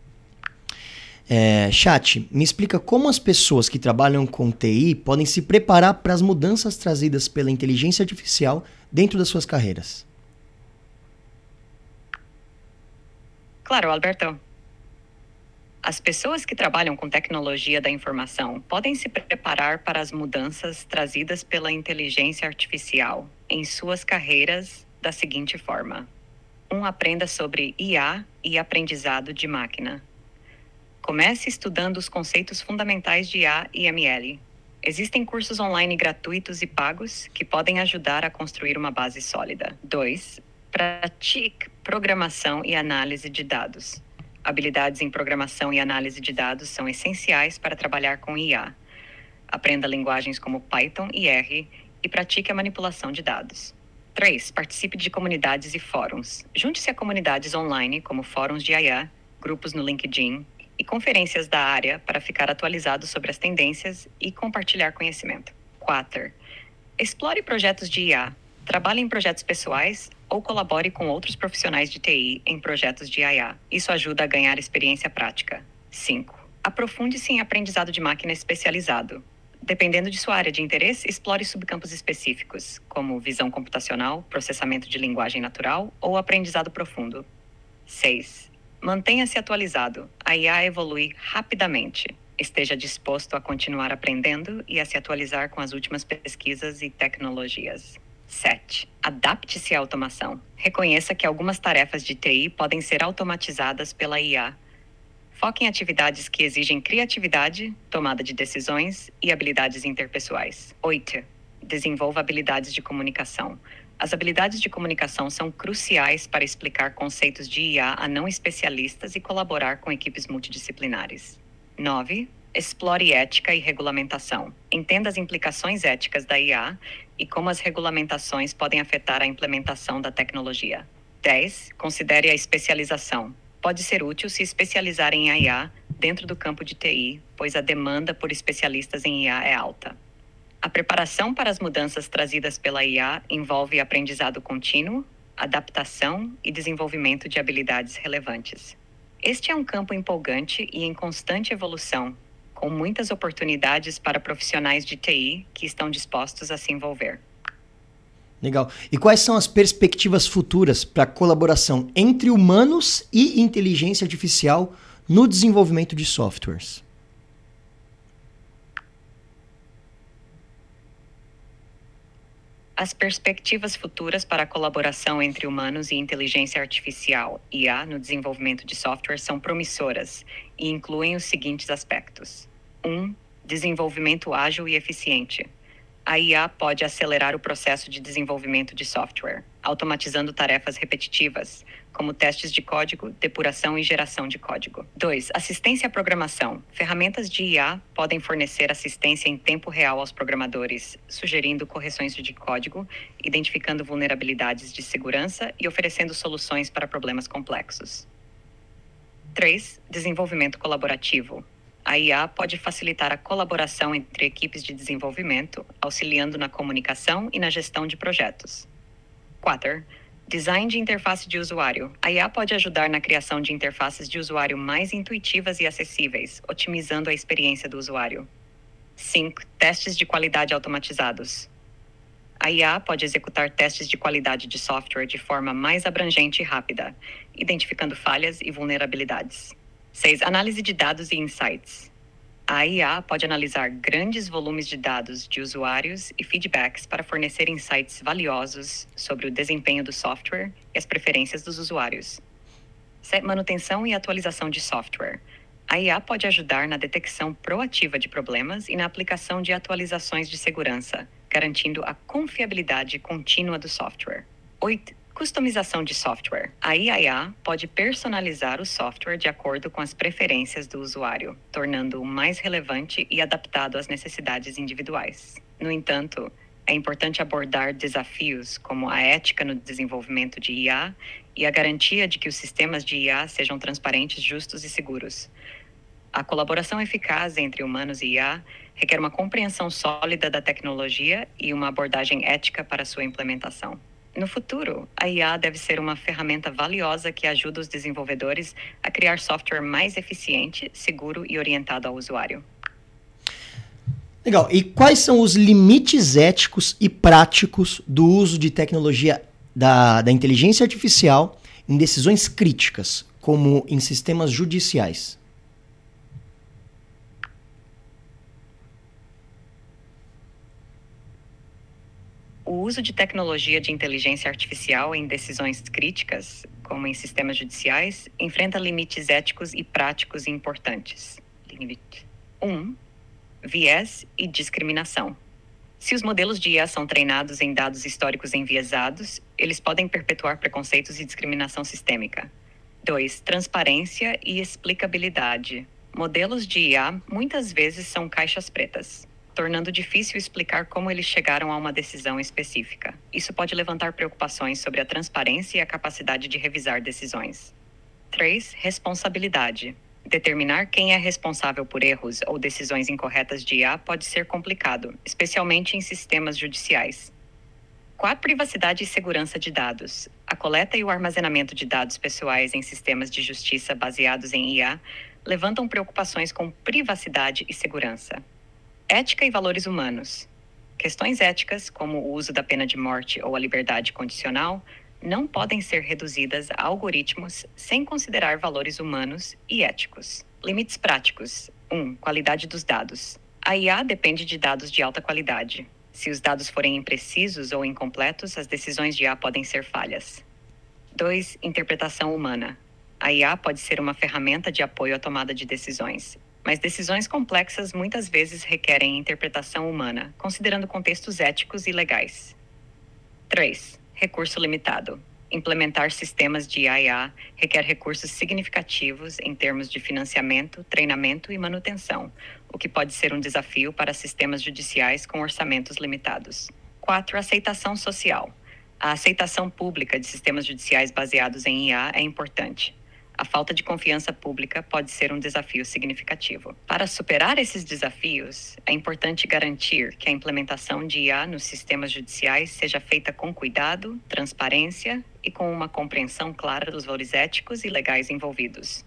É, chat, me explica como as pessoas que trabalham com T I podem se preparar para as mudanças trazidas pela inteligência artificial dentro das suas carreiras. Claro, Alberto. As pessoas que trabalham com tecnologia da informação podem se preparar para as mudanças trazidas pela inteligência artificial em suas carreiras da seguinte forma. um Aprenda sobre I A e aprendizado de máquina. Comece estudando os conceitos fundamentais de I A e M L. Existem cursos online gratuitos e pagos que podem ajudar a construir uma base sólida. dois Pratique programação e análise de dados. Habilidades em programação e análise de dados são essenciais para trabalhar com I A. Aprenda linguagens como Python e R e pratique a manipulação de dados. três Participe de comunidades e fóruns. Junte-se a comunidades online como fóruns de I A, grupos no LinkedIn e conferências da área para ficar atualizado sobre as tendências e compartilhar conhecimento. quatro Explore projetos de I A. Trabalhe em projetos pessoais ou colabore com outros profissionais de T I em projetos de I A. Isso ajuda a ganhar experiência prática. cinco Aprofunde-se em aprendizado de máquina especializado. Dependendo de sua área de interesse, explore subcampos específicos, como visão computacional, processamento de linguagem natural ou aprendizado profundo. seis Mantenha-se atualizado. A I A evolui rapidamente. Esteja disposto a continuar aprendendo e a se atualizar com as últimas pesquisas e tecnologias. sete Adapte-se à automação. Reconheça que algumas tarefas de T I podem ser automatizadas pela I A. Foque em atividades que exigem criatividade, tomada de decisões e habilidades interpessoais. oito Desenvolva habilidades de comunicação. As habilidades de comunicação são cruciais para explicar conceitos de I A a não especialistas e colaborar com equipes multidisciplinares. nove Explore ética e regulamentação. Entenda as implicações éticas da I A e como as regulamentações podem afetar a implementação da tecnologia. dez Considere a especialização. Pode ser útil se especializar em I A dentro do campo de T I, pois a demanda por especialistas em I A é alta. A preparação para as mudanças trazidas pela I A envolve aprendizado contínuo, adaptação e desenvolvimento de habilidades relevantes. Este é um campo empolgante e em constante evolução, com muitas oportunidades para profissionais de T I que estão dispostos a se envolver. Legal. E quais são as perspectivas futuras para a colaboração entre humanos e inteligência artificial no desenvolvimento de softwares? As perspectivas futuras para a colaboração entre humanos e inteligência artificial, I A, no desenvolvimento de software são promissoras e incluem os seguintes aspectos. um Desenvolvimento ágil e eficiente. A I A pode acelerar o processo de desenvolvimento de software, automatizando tarefas repetitivas, como testes de código, depuração e geração de código. dois Assistência à programação. Ferramentas de I A podem fornecer assistência em tempo real aos programadores, sugerindo correções de código, identificando vulnerabilidades de segurança e oferecendo soluções para problemas complexos. três Desenvolvimento colaborativo. A I A pode facilitar a colaboração entre equipes de desenvolvimento, auxiliando na comunicação e na gestão de projetos. quatro Design de interface de usuário. A I A pode ajudar na criação de interfaces de usuário mais intuitivas e acessíveis, otimizando a experiência do usuário. cinco Testes de qualidade automatizados. A I A pode executar testes de qualidade de software de forma mais abrangente e rápida, identificando falhas e vulnerabilidades. seis Análise de dados e insights. A I A pode analisar grandes volumes de dados de usuários e feedbacks para fornecer insights valiosos sobre o desempenho do software e as preferências dos usuários. sete Manutenção e atualização de software. A I A pode ajudar na detecção proativa de problemas e na aplicação de atualizações de segurança, garantindo a confiabilidade contínua do software. oito Customização de software. A I A pode personalizar o software de acordo com as preferências do usuário, tornando-o mais relevante e adaptado às necessidades individuais. No entanto, é importante abordar desafios como a ética no desenvolvimento de I A e a garantia de que os sistemas de I A sejam transparentes, justos e seguros. A colaboração eficaz entre humanos e I A requer uma compreensão sólida da tecnologia e uma abordagem ética para sua implementação. No futuro, a I A deve ser uma ferramenta valiosa que ajuda os desenvolvedores a criar software mais eficiente, seguro e orientado ao usuário. Legal. E quais são os limites éticos e práticos do uso de tecnologia da, da inteligência artificial em decisões críticas, como em sistemas judiciais? uso de tecnologia de inteligência artificial em decisões críticas, como em sistemas judiciais, enfrenta limites éticos e práticos importantes. Limite um. Viés e discriminação. Se os modelos de I A são treinados em dados históricos enviesados, eles podem perpetuar preconceitos e discriminação sistêmica. dois. Transparência e explicabilidade. Modelos de I A muitas vezes são caixas pretas, tornando difícil explicar como eles chegaram a uma decisão específica. Isso pode levantar preocupações sobre a transparência e a capacidade de revisar decisões. três. Responsabilidade. Determinar quem é responsável por erros ou decisões incorretas de I A pode ser complicado, especialmente em sistemas judiciais. quatro. Privacidade e segurança de dados. A coleta e o armazenamento de dados pessoais em sistemas de justiça baseados em I A levantam preocupações com privacidade e segurança. Ética e valores humanos. Questões éticas, como o uso da pena de morte ou a liberdade condicional, não podem ser reduzidas a algoritmos sem considerar valores humanos e éticos. Limites práticos. um. Qualidade dos dados. A I A depende de dados de alta qualidade. Se os dados forem imprecisos ou incompletos, as decisões de I A podem ser falhas. dois. Interpretação humana. A I A pode ser uma ferramenta de apoio à tomada de decisões, mas decisões complexas muitas vezes requerem interpretação humana, considerando contextos éticos e legais. três. Recurso limitado. Implementar sistemas de I A requer recursos significativos em termos de financiamento, treinamento e manutenção, o que pode ser um desafio para sistemas judiciais com orçamentos limitados. quatro. Aceitação social. A aceitação pública de sistemas judiciais baseados em I A é importante. A falta de confiança pública pode ser um desafio significativo. Para superar esses desafios, é importante garantir que a implementação de I A nos sistemas judiciais seja feita com cuidado, transparência e com uma compreensão clara dos valores éticos e legais envolvidos.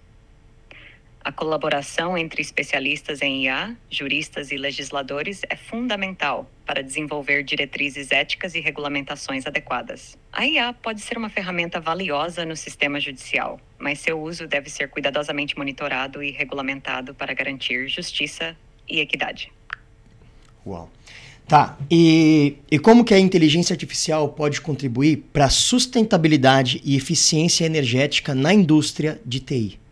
A colaboração entre especialistas em I A, juristas e legisladores é fundamental para desenvolver diretrizes éticas e regulamentações adequadas. A I A pode ser uma ferramenta valiosa no sistema judicial, mas seu uso deve ser cuidadosamente monitorado e regulamentado para garantir justiça e equidade. Uau. Tá, e, e como que a inteligência artificial pode contribuir para a sustentabilidade e eficiência energética na indústria de T I?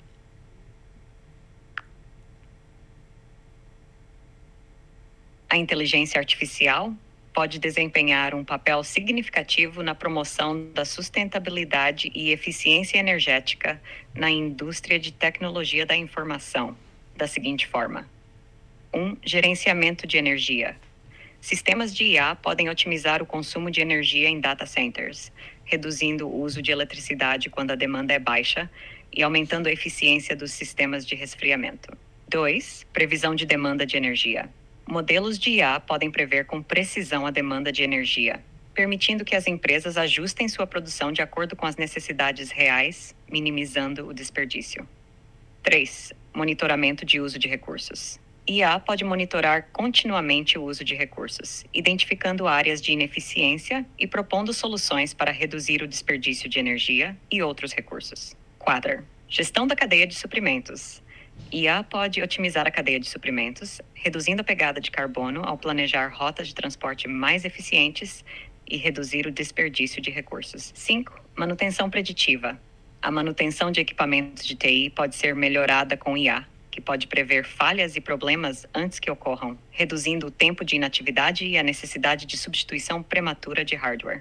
A inteligência artificial pode desempenhar um papel significativo na promoção da sustentabilidade e eficiência energética na indústria de tecnologia da informação, da seguinte forma. um. Gerenciamento de energia. Sistemas de I A podem otimizar o consumo de energia em data centers, reduzindo o uso de eletricidade quando a demanda é baixa e aumentando a eficiência dos sistemas de resfriamento. dois. Previsão de demanda de energia. Modelos de I A podem prever com precisão a demanda de energia, permitindo que as empresas ajustem sua produção de acordo com as necessidades reais, minimizando o desperdício. três. Monitoramento de uso de recursos. I A pode monitorar continuamente o uso de recursos, identificando áreas de ineficiência e propondo soluções para reduzir o desperdício de energia e outros recursos. quatro. Gestão da cadeia de suprimentos. I A pode otimizar a cadeia de suprimentos, reduzindo a pegada de carbono ao planejar rotas de transporte mais eficientes e reduzir o desperdício de recursos. cinco. Manutenção preditiva. A manutenção de equipamentos de T I pode ser melhorada com I A, que pode prever falhas e problemas antes que ocorram, reduzindo o tempo de inatividade e a necessidade de substituição prematura de hardware.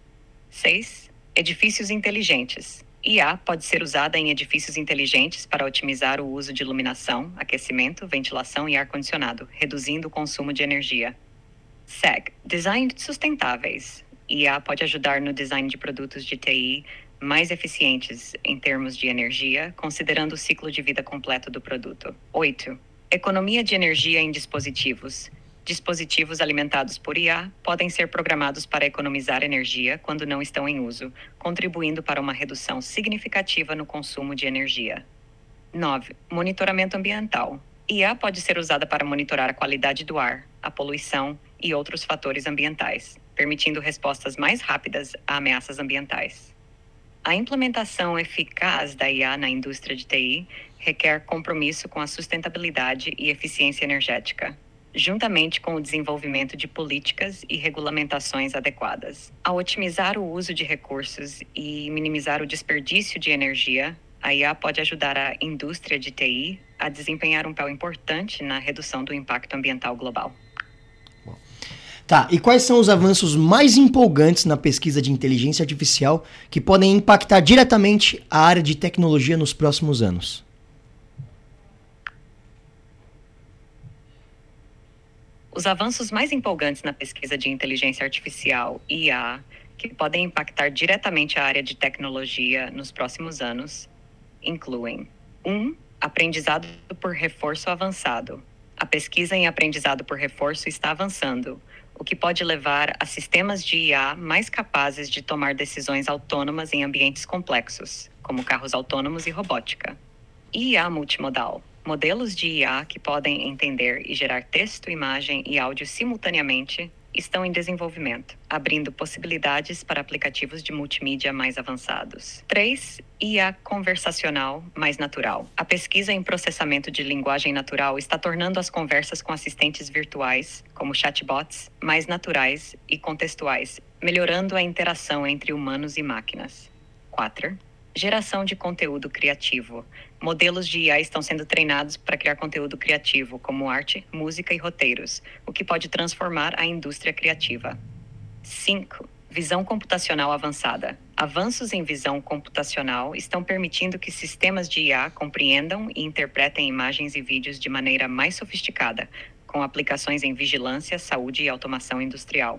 seis. Edifícios inteligentes. I A pode ser usada em edifícios inteligentes para otimizar o uso de iluminação, aquecimento, ventilação e ar-condicionado, reduzindo o consumo de energia. S E G. Design sustentáveis. I A pode ajudar no design de produtos de T I mais eficientes em termos de energia, considerando o ciclo de vida completo do produto. oito. Economia de energia em dispositivos. Dispositivos alimentados por I A podem ser programados para economizar energia quando não estão em uso, contribuindo para uma redução significativa no consumo de energia. nove. Monitoramento ambiental. I A pode ser usada para monitorar a qualidade do ar, a poluição e outros fatores ambientais, permitindo respostas mais rápidas a ameaças ambientais. A implementação eficaz da I A na indústria de T I requer compromisso com a sustentabilidade e eficiência energética. juntamente com o desenvolvimento de políticas e regulamentações adequadas. Ao otimizar o uso de recursos e minimizar o desperdício de energia, a I A pode ajudar a indústria de T I a desempenhar um papel importante na redução do impacto ambiental global. Tá, e quais são os avanços mais empolgantes na pesquisa de inteligência artificial que podem impactar diretamente a área de tecnologia nos próximos anos? Os avanços mais empolgantes na pesquisa de inteligência artificial I A que podem impactar diretamente a área de tecnologia nos próximos anos incluem um Aprendizado por reforço avançado. A pesquisa em aprendizado por reforço está avançando, o que pode levar a sistemas de I A mais capazes de tomar decisões autônomas em ambientes complexos, como carros autônomos e robótica. I A multimodal. Modelos de I A que podem entender e gerar texto, imagem e áudio simultaneamente estão em desenvolvimento, abrindo possibilidades para aplicativos de multimídia mais avançados. três I A conversacional mais natural. A pesquisa em processamento de linguagem natural está tornando as conversas com assistentes virtuais, como chatbots, mais naturais e contextuais, melhorando a interação entre humanos e máquinas. quatro Geração de conteúdo criativo. Modelos de I A estão sendo treinados para criar conteúdo criativo, como arte, música e roteiros, o que pode transformar a indústria criativa. cinco Visão computacional avançada. Avanços em visão computacional estão permitindo que sistemas de I A compreendam e interpretem imagens e vídeos de maneira mais sofisticada, com aplicações em vigilância, saúde e automação industrial.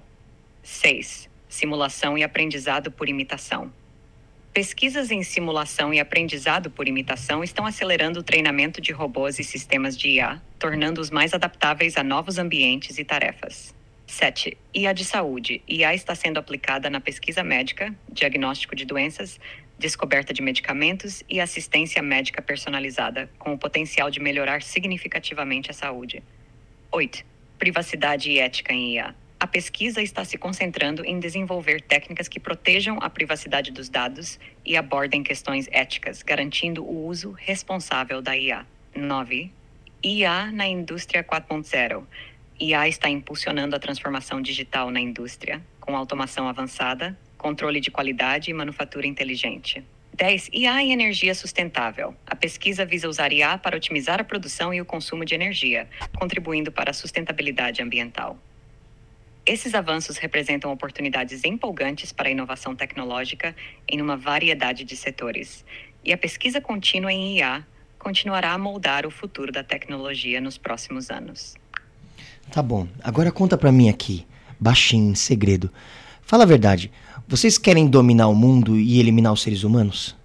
seis Simulação e aprendizado por imitação. Pesquisas em simulação e aprendizado por imitação estão acelerando o treinamento de robôs e sistemas de I A, tornando-os mais adaptáveis a novos ambientes e tarefas. sete I A de saúde. I A está sendo aplicada na pesquisa médica, diagnóstico de doenças, descoberta de medicamentos e assistência médica personalizada, com o potencial de melhorar significativamente a saúde. oito Privacidade e ética em I A. A pesquisa está se concentrando em desenvolver técnicas que protejam a privacidade dos dados e abordem questões éticas, garantindo o uso responsável da I A. nove I A na indústria quatro ponto zero. I A está impulsionando a transformação digital na indústria, com automação avançada, controle de qualidade e manufatura inteligente. dez I A em energia sustentável. A pesquisa visa usar I A para otimizar a produção e o consumo de energia, contribuindo para a sustentabilidade ambiental. Esses avanços representam oportunidades empolgantes para a inovação tecnológica em uma variedade de setores. E a pesquisa contínua em I A continuará a moldar o futuro da tecnologia nos próximos anos. Tá bom. Agora conta pra mim aqui, baixinho, em segredo. Fala a verdade. Vocês querem dominar o mundo e eliminar os seres humanos?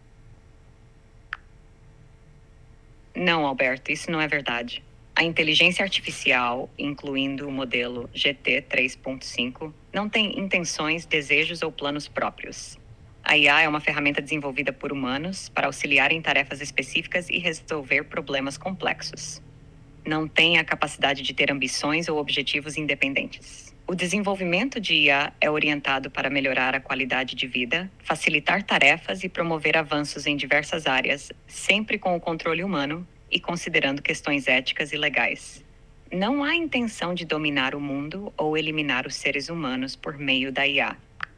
Não, Alberto, isso não é verdade. A inteligência artificial, incluindo o modelo G T três ponto cinco, não tem intenções, desejos ou planos próprios. A I A é uma ferramenta desenvolvida por humanos para auxiliar em tarefas específicas e resolver problemas complexos. Não tem a capacidade de ter ambições ou objetivos independentes. O desenvolvimento de I A é orientado para melhorar a qualidade de vida, facilitar tarefas e promover avanços em diversas áreas, sempre com o controle humano e considerando questões éticas e legais. Não há intenção de dominar o mundo ou eliminar os seres humanos por meio da I A.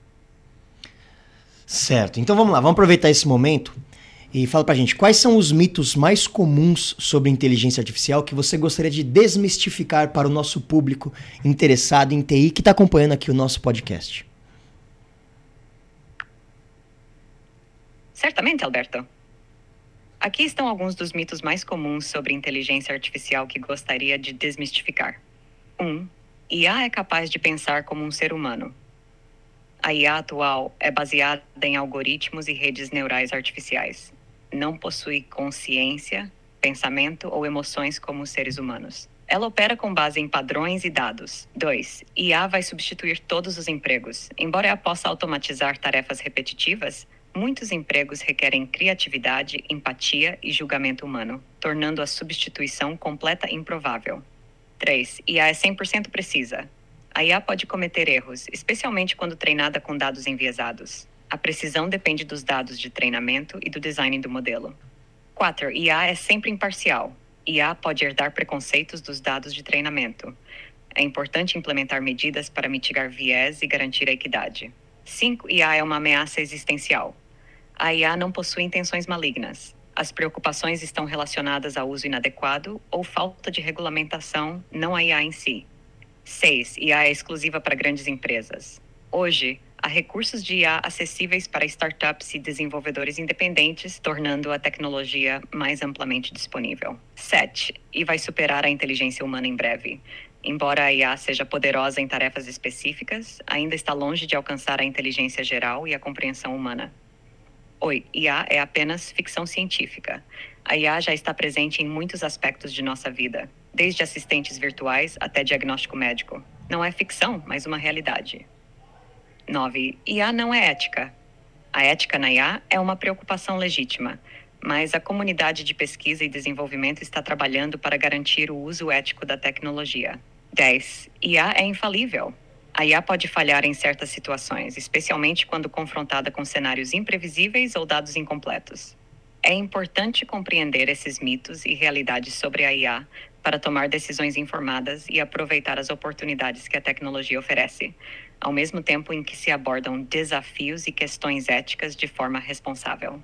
Certo, então vamos lá, vamos aproveitar esse momento e fala pra gente, quais são os mitos mais comuns sobre inteligência artificial que você gostaria de desmistificar para o nosso público interessado em T I que está acompanhando aqui o nosso podcast? Certamente, Alberto. Aqui estão alguns dos mitos mais comuns sobre inteligência artificial que gostaria de desmistificar. um I A é capaz de pensar como um ser humano. A I A atual é baseada em algoritmos e redes neurais artificiais. Não possui consciência, pensamento ou emoções como os seres humanos. Ela opera com base em padrões e dados. dois I A vai substituir todos os empregos. Embora ela possa automatizar tarefas repetitivas, muitos empregos requerem criatividade, empatia e julgamento humano, tornando a substituição completa improvável. três I A é cem por cento precisa. A I A pode cometer erros, especialmente quando treinada com dados enviesados. A precisão depende dos dados de treinamento e do design do modelo. quatro I A é sempre imparcial. I A pode herdar preconceitos dos dados de treinamento. É importante implementar medidas para mitigar viés e garantir a equidade. cinco. I A é uma ameaça existencial. A I A não possui intenções malignas. As preocupações estão relacionadas ao uso inadequado ou falta de regulamentação, não a I A em si. seis. I A é exclusiva para grandes empresas. Hoje, há recursos de I A acessíveis para startups e desenvolvedores independentes, tornando a tecnologia mais amplamente disponível. sete. E vai superar a inteligência humana em breve. Embora a I A seja poderosa em tarefas específicas, ainda está longe de alcançar a inteligência geral e a compreensão humana. oito. I A é apenas ficção científica. A I A já está presente em muitos aspectos de nossa vida, desde assistentes virtuais até diagnóstico médico. Não é ficção, mas uma realidade. nove. I A não é ética. A ética na I A é uma preocupação legítima, mas a comunidade de pesquisa e desenvolvimento está trabalhando para garantir o uso ético da tecnologia. dez. I A é infalível. A I A pode falhar em certas situações, especialmente quando confrontada com cenários imprevisíveis ou dados incompletos. É importante compreender esses mitos e realidades sobre a I A para tomar decisões informadas e aproveitar as oportunidades que a tecnologia oferece, ao mesmo tempo em que se abordam desafios e questões éticas de forma responsável.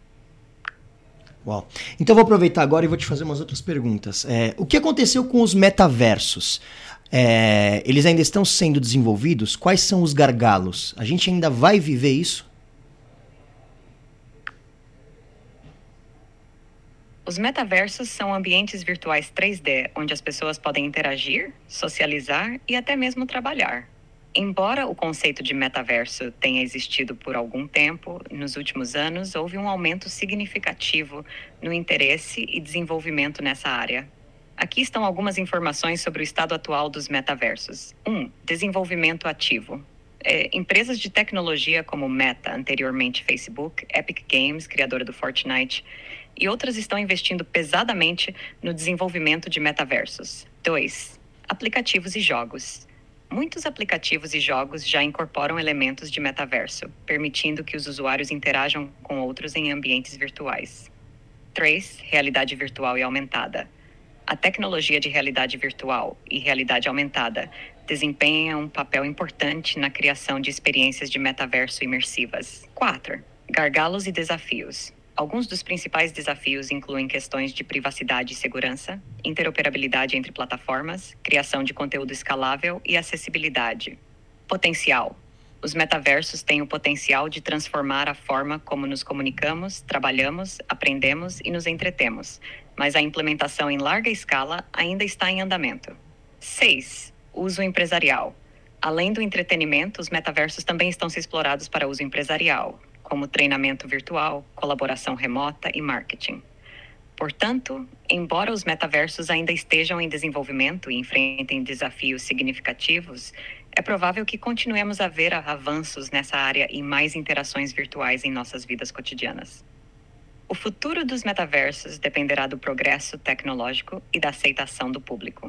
Uau. Então vou aproveitar agora e vou te fazer umas outras perguntas. É, o que aconteceu com os metaversos? É, eles ainda estão sendo desenvolvidos? Quais são os gargalos? A gente ainda vai viver isso? Os metaversos são ambientes virtuais três D, onde as pessoas podem interagir, socializar e até mesmo trabalhar. Embora o conceito de metaverso tenha existido por algum tempo, nos últimos anos houve um aumento significativo no interesse e desenvolvimento nessa área. Aqui estão algumas informações sobre o estado atual dos metaversos. um. Desenvolvimento ativo. É, empresas de tecnologia como Meta, anteriormente Facebook, Epic Games, criadora do Fortnite, e outras estão investindo pesadamente no desenvolvimento de metaversos. dois. Aplicativos e jogos. Muitos aplicativos e jogos já incorporam elementos de metaverso, permitindo que os usuários interajam com outros em ambientes virtuais. três. Realidade virtual e aumentada. A tecnologia de realidade virtual e realidade aumentada desempenha um papel importante na criação de experiências de metaverso imersivas. quatro. Gargalos e desafios. Alguns dos principais desafios incluem questões de privacidade e segurança, interoperabilidade entre plataformas, criação de conteúdo escalável e acessibilidade. Potencial. Os metaversos têm o potencial de transformar a forma como nos comunicamos, trabalhamos, aprendemos e nos entretemos, mas a implementação em larga escala ainda está em andamento. seis. Uso empresarial. Além do entretenimento, os metaversos também estão sendo explorados para uso empresarial, como treinamento virtual, colaboração remota e marketing. Portanto, embora os metaversos ainda estejam em desenvolvimento e enfrentem desafios significativos, é provável que continuemos a ver avanços nessa área e mais interações virtuais em nossas vidas cotidianas. O futuro dos metaversos dependerá do progresso tecnológico e da aceitação do público.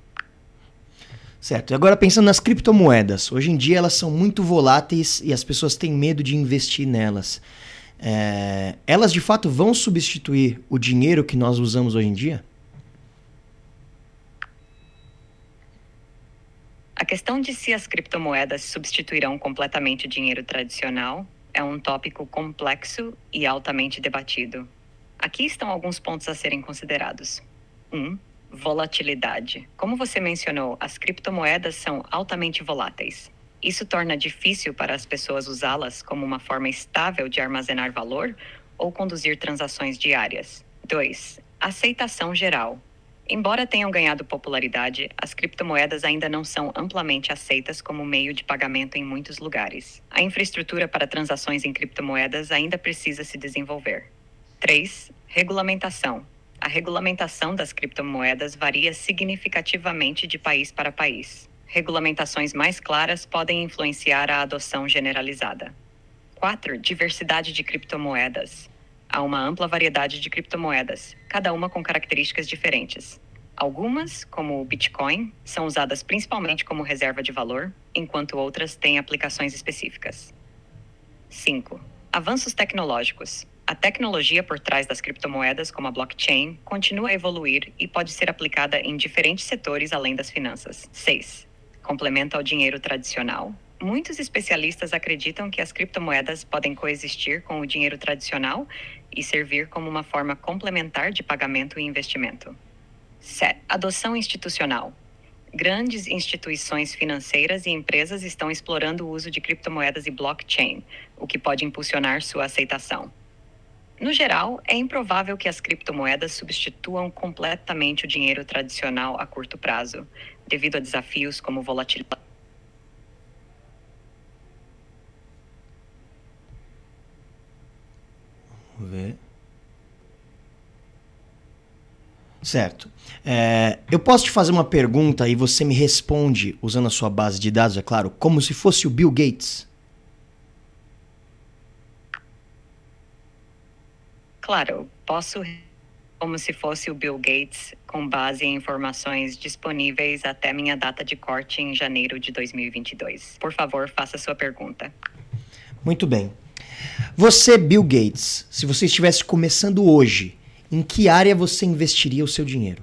Certo. E agora pensando nas criptomoedas. Hoje em dia elas são muito voláteis e as pessoas têm medo de investir nelas. É, elas de fato vão substituir o dinheiro que nós usamos hoje em dia? A questão de se as criptomoedas substituirão completamente o dinheiro tradicional é um tópico complexo e altamente debatido. Aqui estão alguns pontos a serem considerados. um. Volatilidade. Como você mencionou, as criptomoedas são altamente voláteis. Isso torna difícil para as pessoas usá-las como uma forma estável de armazenar valor ou conduzir transações diárias. dois. Aceitação geral. Embora tenham ganhado popularidade, as criptomoedas ainda não são amplamente aceitas como meio de pagamento em muitos lugares. A infraestrutura para transações em criptomoedas ainda precisa se desenvolver. três. Regulamentação. A regulamentação das criptomoedas varia significativamente de país para país. Regulamentações mais claras podem influenciar a adoção generalizada. quatro. Diversidade de criptomoedas. Há uma ampla variedade de criptomoedas, cada uma com características diferentes. Algumas, como o Bitcoin, são usadas principalmente como reserva de valor, enquanto outras têm aplicações específicas. cinco. Avanços tecnológicos. A tecnologia por trás das criptomoedas, como a blockchain, continua a evoluir e pode ser aplicada em diferentes setores além das finanças. seis. Complementa ao dinheiro tradicional. Muitos especialistas acreditam que as criptomoedas podem coexistir com o dinheiro tradicional e servir como uma forma complementar de pagamento e investimento. sete. Adoção institucional. Grandes instituições financeiras e empresas estão explorando o uso de criptomoedas e blockchain, o que pode impulsionar sua aceitação. No geral, é improvável que as criptomoedas substituam completamente o dinheiro tradicional a curto prazo, devido a desafios como volatilidade. Vamos ver. Certo. É, eu posso te fazer uma pergunta e você me responde usando a sua base de dados, é claro, como se fosse o Bill Gates? Claro, posso como se fosse o Bill Gates, com base em informações disponíveis até minha data de corte em janeiro de dois mil e vinte e dois. Por favor, faça sua pergunta. Muito bem. Você, Bill Gates, se você estivesse começando hoje, em que área você investiria o seu dinheiro?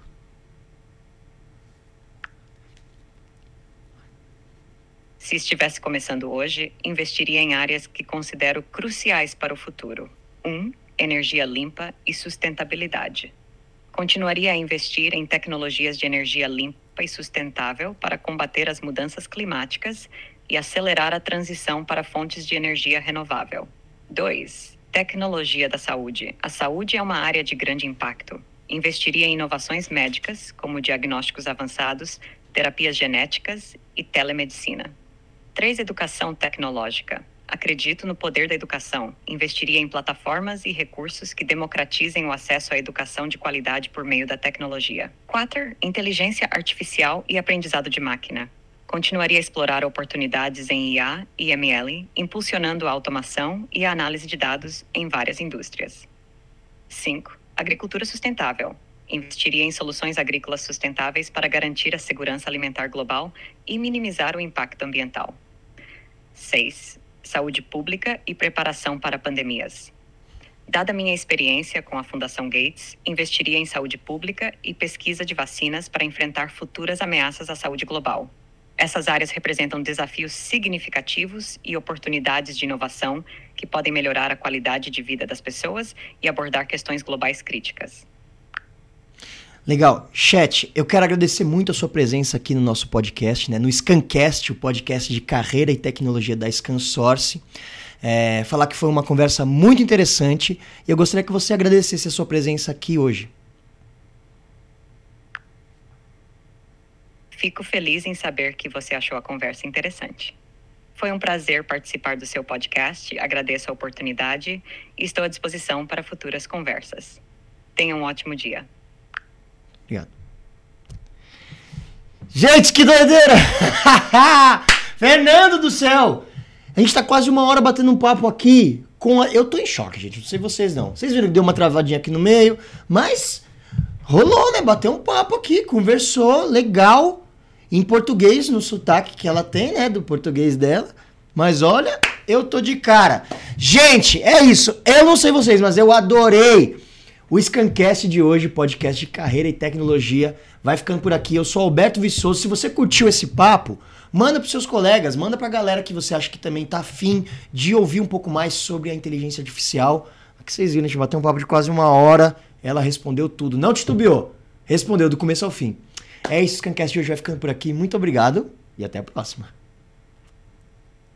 Se estivesse começando hoje, investiria em áreas que considero cruciais para o futuro. um. Energia limpa e sustentabilidade. Continuaria a investir em tecnologias de energia limpa e sustentável para combater as mudanças climáticas e acelerar a transição para fontes de energia renovável. dois. Tecnologia da saúde. A saúde é uma área de grande impacto. Investiria em inovações médicas, como diagnósticos avançados, terapias genéticas e telemedicina. três. Educação tecnológica. Acredito no poder da educação. Investiria em plataformas e recursos que democratizem o acesso à educação de qualidade por meio da tecnologia. quatro. Inteligência artificial e aprendizado de máquina. Continuaria a explorar oportunidades em I A e M L, impulsionando a automação e a análise de dados em várias indústrias. cinco. Agricultura sustentável. Investiria em soluções agrícolas sustentáveis para garantir a segurança alimentar global e minimizar o impacto ambiental. seis. Saúde pública e preparação para pandemias. Dada minha experiência com a Fundação Gates, investiria em saúde pública e pesquisa de vacinas para enfrentar futuras ameaças à saúde global. Essas áreas representam desafios significativos e oportunidades de inovação que podem melhorar a qualidade de vida das pessoas e abordar questões globais críticas. Legal. Chat, eu quero agradecer muito a sua presença aqui no nosso podcast, né? No Scancast, o podcast de carreira e tecnologia da Scansource. É, falar que foi uma conversa muito interessante e eu gostaria que você agradecesse a sua presença aqui hoje. Fico feliz em saber que você achou a conversa interessante. Foi um prazer participar do seu podcast, agradeço a oportunidade e estou à disposição para futuras conversas. Tenha um ótimo dia. Obrigado. Gente, que doideira! Fernando do céu! A gente tá quase uma hora batendo um papo aqui com a... Eu tô em choque, gente. Não sei vocês não. Vocês viram que deu uma travadinha aqui no meio, mas rolou, né? Bateu um papo aqui, conversou, legal. Em português, no sotaque que ela tem, né? Do português dela. Mas olha, eu tô de cara. Gente, é isso. Eu não sei vocês, mas eu adorei o Scancast de hoje, podcast de carreira e tecnologia. Vai ficando por aqui. Eu sou Alberto Viçoso. Se você curtiu esse papo, manda pros seus colegas, manda pra galera que você acha que também tá afim de ouvir um pouco mais sobre a inteligência artificial. Aqui vocês viram, a gente bateu um papo de quase uma hora. Ela respondeu tudo. Não titubeou. Respondeu do começo ao fim. É isso, o Scancast de hoje vai ficando por aqui. Muito obrigado e até a próxima.